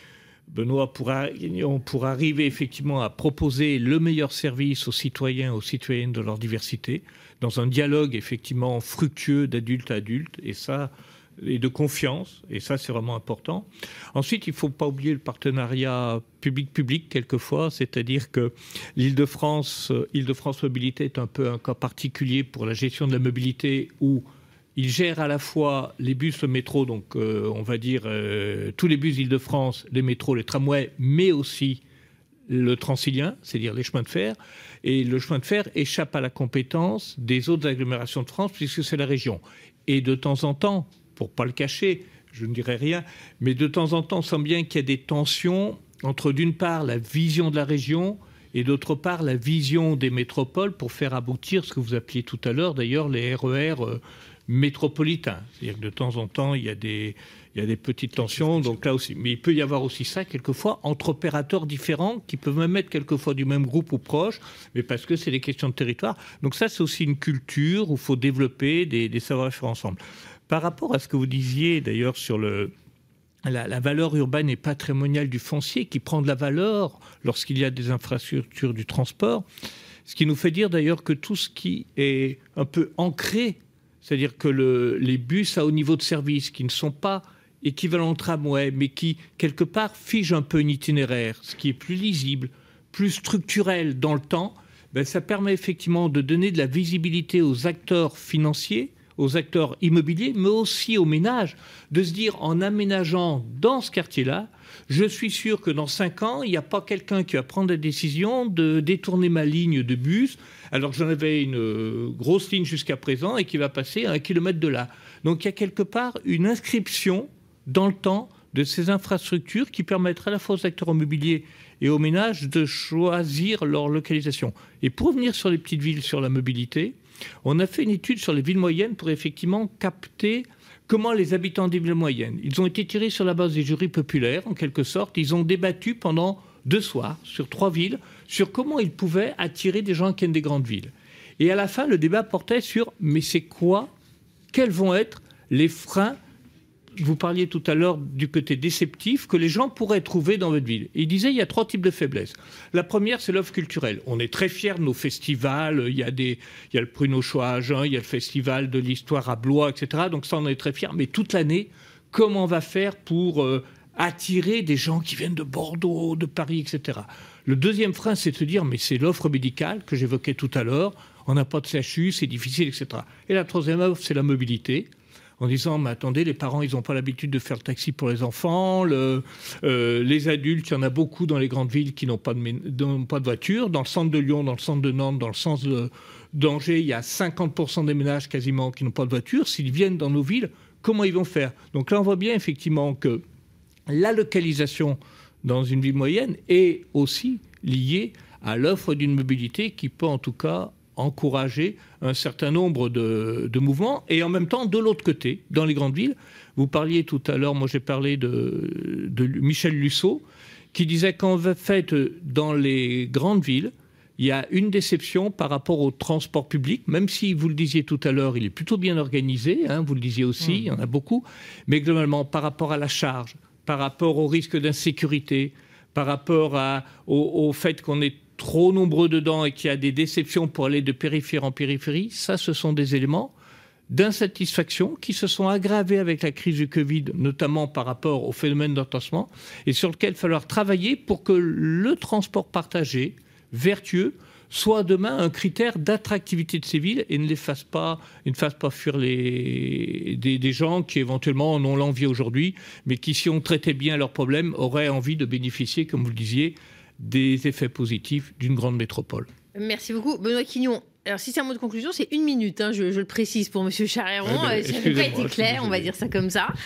E: Benoît, pour, on pourra arriver effectivement à proposer le meilleur service aux citoyens, aux citoyennes de leur diversité, dans un dialogue effectivement fructueux d'adulte à adulte, et ça, et de confiance, et ça c'est vraiment important. Ensuite, il ne faut pas oublier le partenariat public-public quelquefois, c'est-à-dire que l'Île-de-France, Île-de-France Mobilité est un peu un cas particulier pour la gestion de la mobilité où il gère à la fois les bus, le métro, donc euh, on va dire euh, tous les bus d'Île-de-France, les métros, les tramways, mais aussi le Transilien, c'est-à-dire les chemins de fer. Et le chemin de fer échappe à la compétence des autres agglomérations de France puisque c'est la région. Et de temps en temps, pour ne pas le cacher, je ne dirai rien, mais de temps en temps, on sent bien qu'il y a des tensions entre d'une part la vision de la région et d'autre part la vision des métropoles pour faire aboutir ce que vous appeliez tout à l'heure, d'ailleurs, les R E R euh, métropolitains. C'est-à-dire que de temps en temps, il y a des, il y a des petites tensions, donc là aussi. Mais il peut y avoir aussi ça, quelquefois, entre opérateurs différents qui peuvent même être quelquefois du même groupe ou proches, mais parce que c'est des questions de territoire. Donc ça, c'est aussi une culture où il faut développer des, des savoir-faire ensemble. Par rapport à ce que vous disiez, d'ailleurs, sur le... La, la valeur urbaine et patrimoniale du foncier qui prend de la valeur lorsqu'il y a des infrastructures du transport, ce qui nous fait dire d'ailleurs que tout ce qui est un peu ancré, c'est-à-dire que le, les bus à haut niveau de service qui ne sont pas équivalents au tramway, mais qui quelque part figent un peu un itinéraire, ce qui est plus lisible, plus structurel dans le temps, ben ça permet effectivement de donner de la visibilité aux acteurs financiers, aux acteurs immobiliers, mais aussi aux ménages, de se dire en aménageant dans ce quartier-là, je suis sûr que dans cinq ans, il n'y a pas quelqu'un qui va prendre la décision de détourner ma ligne de bus, alors que j'en avais une grosse ligne jusqu'à présent et qui va passer à un kilomètre de là. Donc il y a quelque part une inscription dans le temps de ces infrastructures qui permettraient à la fois aux acteurs immobiliers et aux ménages de choisir leur localisation. Et pour revenir sur les petites villes, sur la mobilité, on a fait une étude sur les villes moyennes pour effectivement capter comment les habitants des villes moyennes. Ils ont été tirés sur la base des jurys populaires, en quelque sorte. Ils ont débattu pendant deux soirs sur trois villes sur comment ils pouvaient attirer des gens qui viennent des grandes villes. Et à la fin, le débat portait sur « mais c'est quoi ? Quels vont être les freins ?» Vous parliez tout à l'heure du côté déceptif que les gens pourraient trouver dans votre ville. Et il disait il y a trois types de faiblesses. La première, c'est l'offre culturelle. On est très fiers de nos festivals. Il y a, des, il y a le Pruneau-Choix à Agen, il y a le festival de l'histoire à Blois, et cetera. Donc ça, on est très fiers. Mais toute l'année, comment on va faire pour euh, attirer des gens qui viennent de Bordeaux, de Paris, et cetera. Le deuxième frein, c'est de se dire mais c'est l'offre médicale que j'évoquais tout à l'heure. On n'a pas de C H U, c'est difficile, et cetera. Et la troisième offre, c'est la mobilité. En disant, mais attendez, les parents, ils n'ont pas l'habitude de faire le taxi pour les enfants. Le, euh, les adultes, il y en a beaucoup dans les grandes villes qui n'ont pas de, n'ont pas de voiture. Dans le centre de Lyon, dans le centre de Nantes, dans le sens de, d'Angers, il y a cinquante pour cent des ménages quasiment qui n'ont pas de voiture. S'ils viennent dans nos villes, comment ils vont faire ? Donc là, on voit bien effectivement que la localisation dans une ville moyenne est aussi liée à l'offre d'une mobilité qui peut en tout cas encourager un certain nombre de, de mouvements. Et en même temps, de l'autre côté, dans les grandes villes, vous parliez tout à l'heure, moi j'ai parlé de, de Michel Lusseau, qui disait qu'en fait, dans les grandes villes, il y a une déception par rapport au transport public, même si, vous le disiez tout à l'heure, il est plutôt bien organisé, hein, vous le disiez aussi, mmh. il y en a beaucoup, mais globalement, par rapport à la charge, par rapport au risque d'insécurité, par rapport à, au, au fait qu'on est trop nombreux dedans et qu'il y a des déceptions pour aller de périphérie en périphérie, ça, ce sont des éléments d'insatisfaction qui se sont aggravés avec la crise du Covid, notamment par rapport au phénomène d'entassement, et sur lequel il va falloir travailler pour que le transport partagé, vertueux, soit demain un critère d'attractivité de ces villes et ne les fasse pas, et ne fasse pas fuir les, des, des gens qui éventuellement en ont l'envie aujourd'hui, mais qui, si on traitait bien leurs problèmes, auraient envie de bénéficier, comme vous le disiez, des effets positifs d'une grande métropole.
B: Merci beaucoup. Benoît Quignon, alors si c'est un mot de conclusion, c'est une minute, hein, je, je le précise pour M. Charéron. Eh ben, ça n'a pas été clair, on va dire ça comme ça.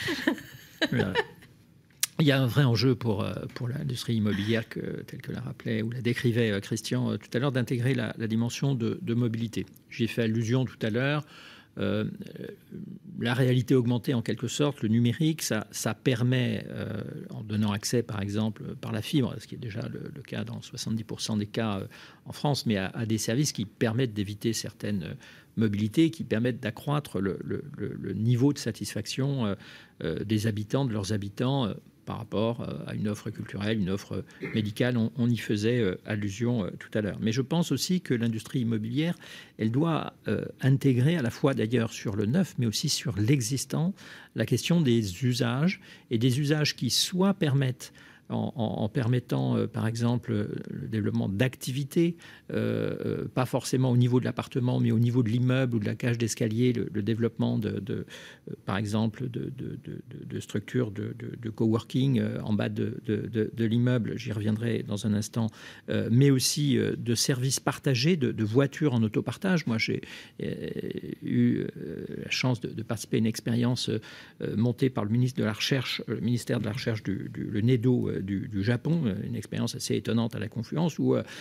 D: Il y a un vrai enjeu pour, pour l'industrie immobilière, que, telle que la rappelait ou la décrivait Christian tout à l'heure, d'intégrer la, la dimension de, de mobilité. J'y ai fait allusion tout à l'heure. Euh, la réalité augmentée en quelque sorte, le numérique, ça, ça permet, euh, en donnant accès par exemple par la fibre, ce qui est déjà le, le cas dans soixante-dix pour cent des cas euh, en France, mais à, à des services qui permettent d'éviter certaines euh, mobilités, qui permettent d'accroître le, le, le, le niveau de satisfaction euh, euh, des habitants, de leurs habitants, euh, par rapport à une offre culturelle, une offre médicale. On, on y faisait allusion tout à l'heure. Mais je pense aussi que l'industrie immobilière, elle doit euh, intégrer à la fois d'ailleurs sur le neuf, mais aussi sur l'existant, la question des usages, et des usages qui soit permettent En, en, en permettant, euh, par exemple, le développement d'activités, euh, pas forcément au niveau de l'appartement, mais au niveau de l'immeuble ou de la cage d'escalier, le, le développement, de, de euh, par exemple, de, de, de, de structures de, de, de coworking euh, en bas de, de, de, de l'immeuble, j'y reviendrai dans un instant, euh, mais aussi euh, de services partagés, de, de voitures en autopartage. Moi, j'ai euh, eu euh, la chance de, de participer à une expérience euh, montée par le ministre de la Recherche, le ministère de la Recherche du, du le NEDO, euh, Du, du Japon, une expérience assez étonnante à la Confluence où euh,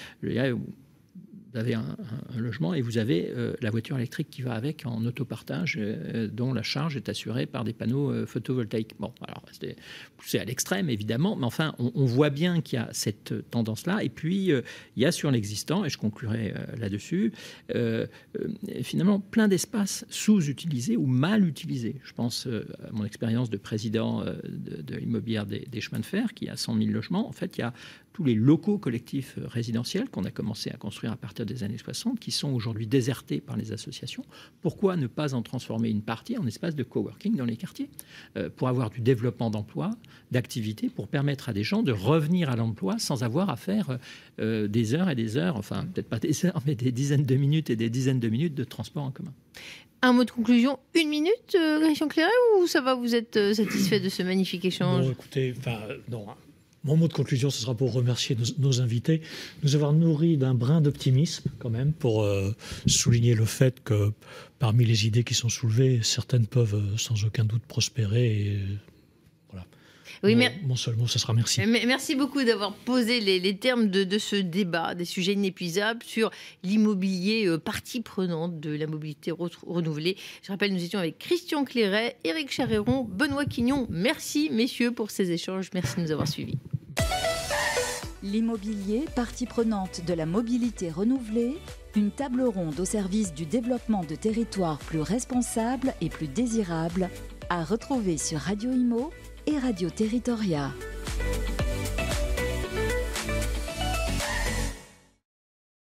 D: vous avez un, un, un logement et vous avez euh, la voiture électrique qui va avec en autopartage euh, dont la charge est assurée par des panneaux euh, photovoltaïques. Bon, alors c'est poussé à l'extrême évidemment, mais enfin on, on voit bien qu'il y a cette tendance-là. Et puis euh, il y a sur l'existant, et je conclurai euh, là-dessus, euh, euh, finalement plein d'espaces sous-utilisés ou mal utilisés. Je pense euh, à mon expérience de président euh, de, de l'immobilière des, des chemins de fer qui a cent mille logements. En fait, il y a tous les locaux collectifs résidentiels qu'on a commencé à construire à partir des années soixante, qui sont aujourd'hui désertés par les associations. Pourquoi ne pas en transformer une partie en espace de coworking dans les quartiers, euh, pour avoir du développement d'emploi, d'activité, pour permettre à des gens de revenir à l'emploi sans avoir à faire euh, des heures et des heures, enfin peut-être pas des heures, mais des dizaines de minutes et des dizaines de minutes de transport en commun.
B: Un mot de conclusion, une minute, euh, Christian Clairet, ou ça va, vous êtes euh, satisfait de ce magnifique échange?
C: Non, écoutez, enfin, non. Mon mot de conclusion, ce sera pour remercier nos, nos invités, nous avoir nourris d'un brin d'optimisme quand même, pour euh, souligner le fait que parmi les idées qui sont soulevées, certaines peuvent euh, sans aucun doute prospérer. Et, euh, voilà.
B: Oui,
C: mon,
B: mais...
C: mon seul mot, ce sera merci.
B: Merci beaucoup d'avoir posé les, les termes de, de ce débat, des sujets inépuisables sur l'immobilier, euh, partie prenante de la mobilité re- renouvelée. Je rappelle, nous étions avec Christian Clairet, Éric Charéron, Benoît Quignon. Merci, messieurs, pour ces échanges. Merci de nous avoir suivis.
A: L'immobilier, partie prenante de la mobilité renouvelée, une table ronde au service du développement de territoires plus responsables et plus désirables, à retrouver sur Radio Imo et Radio Territoria.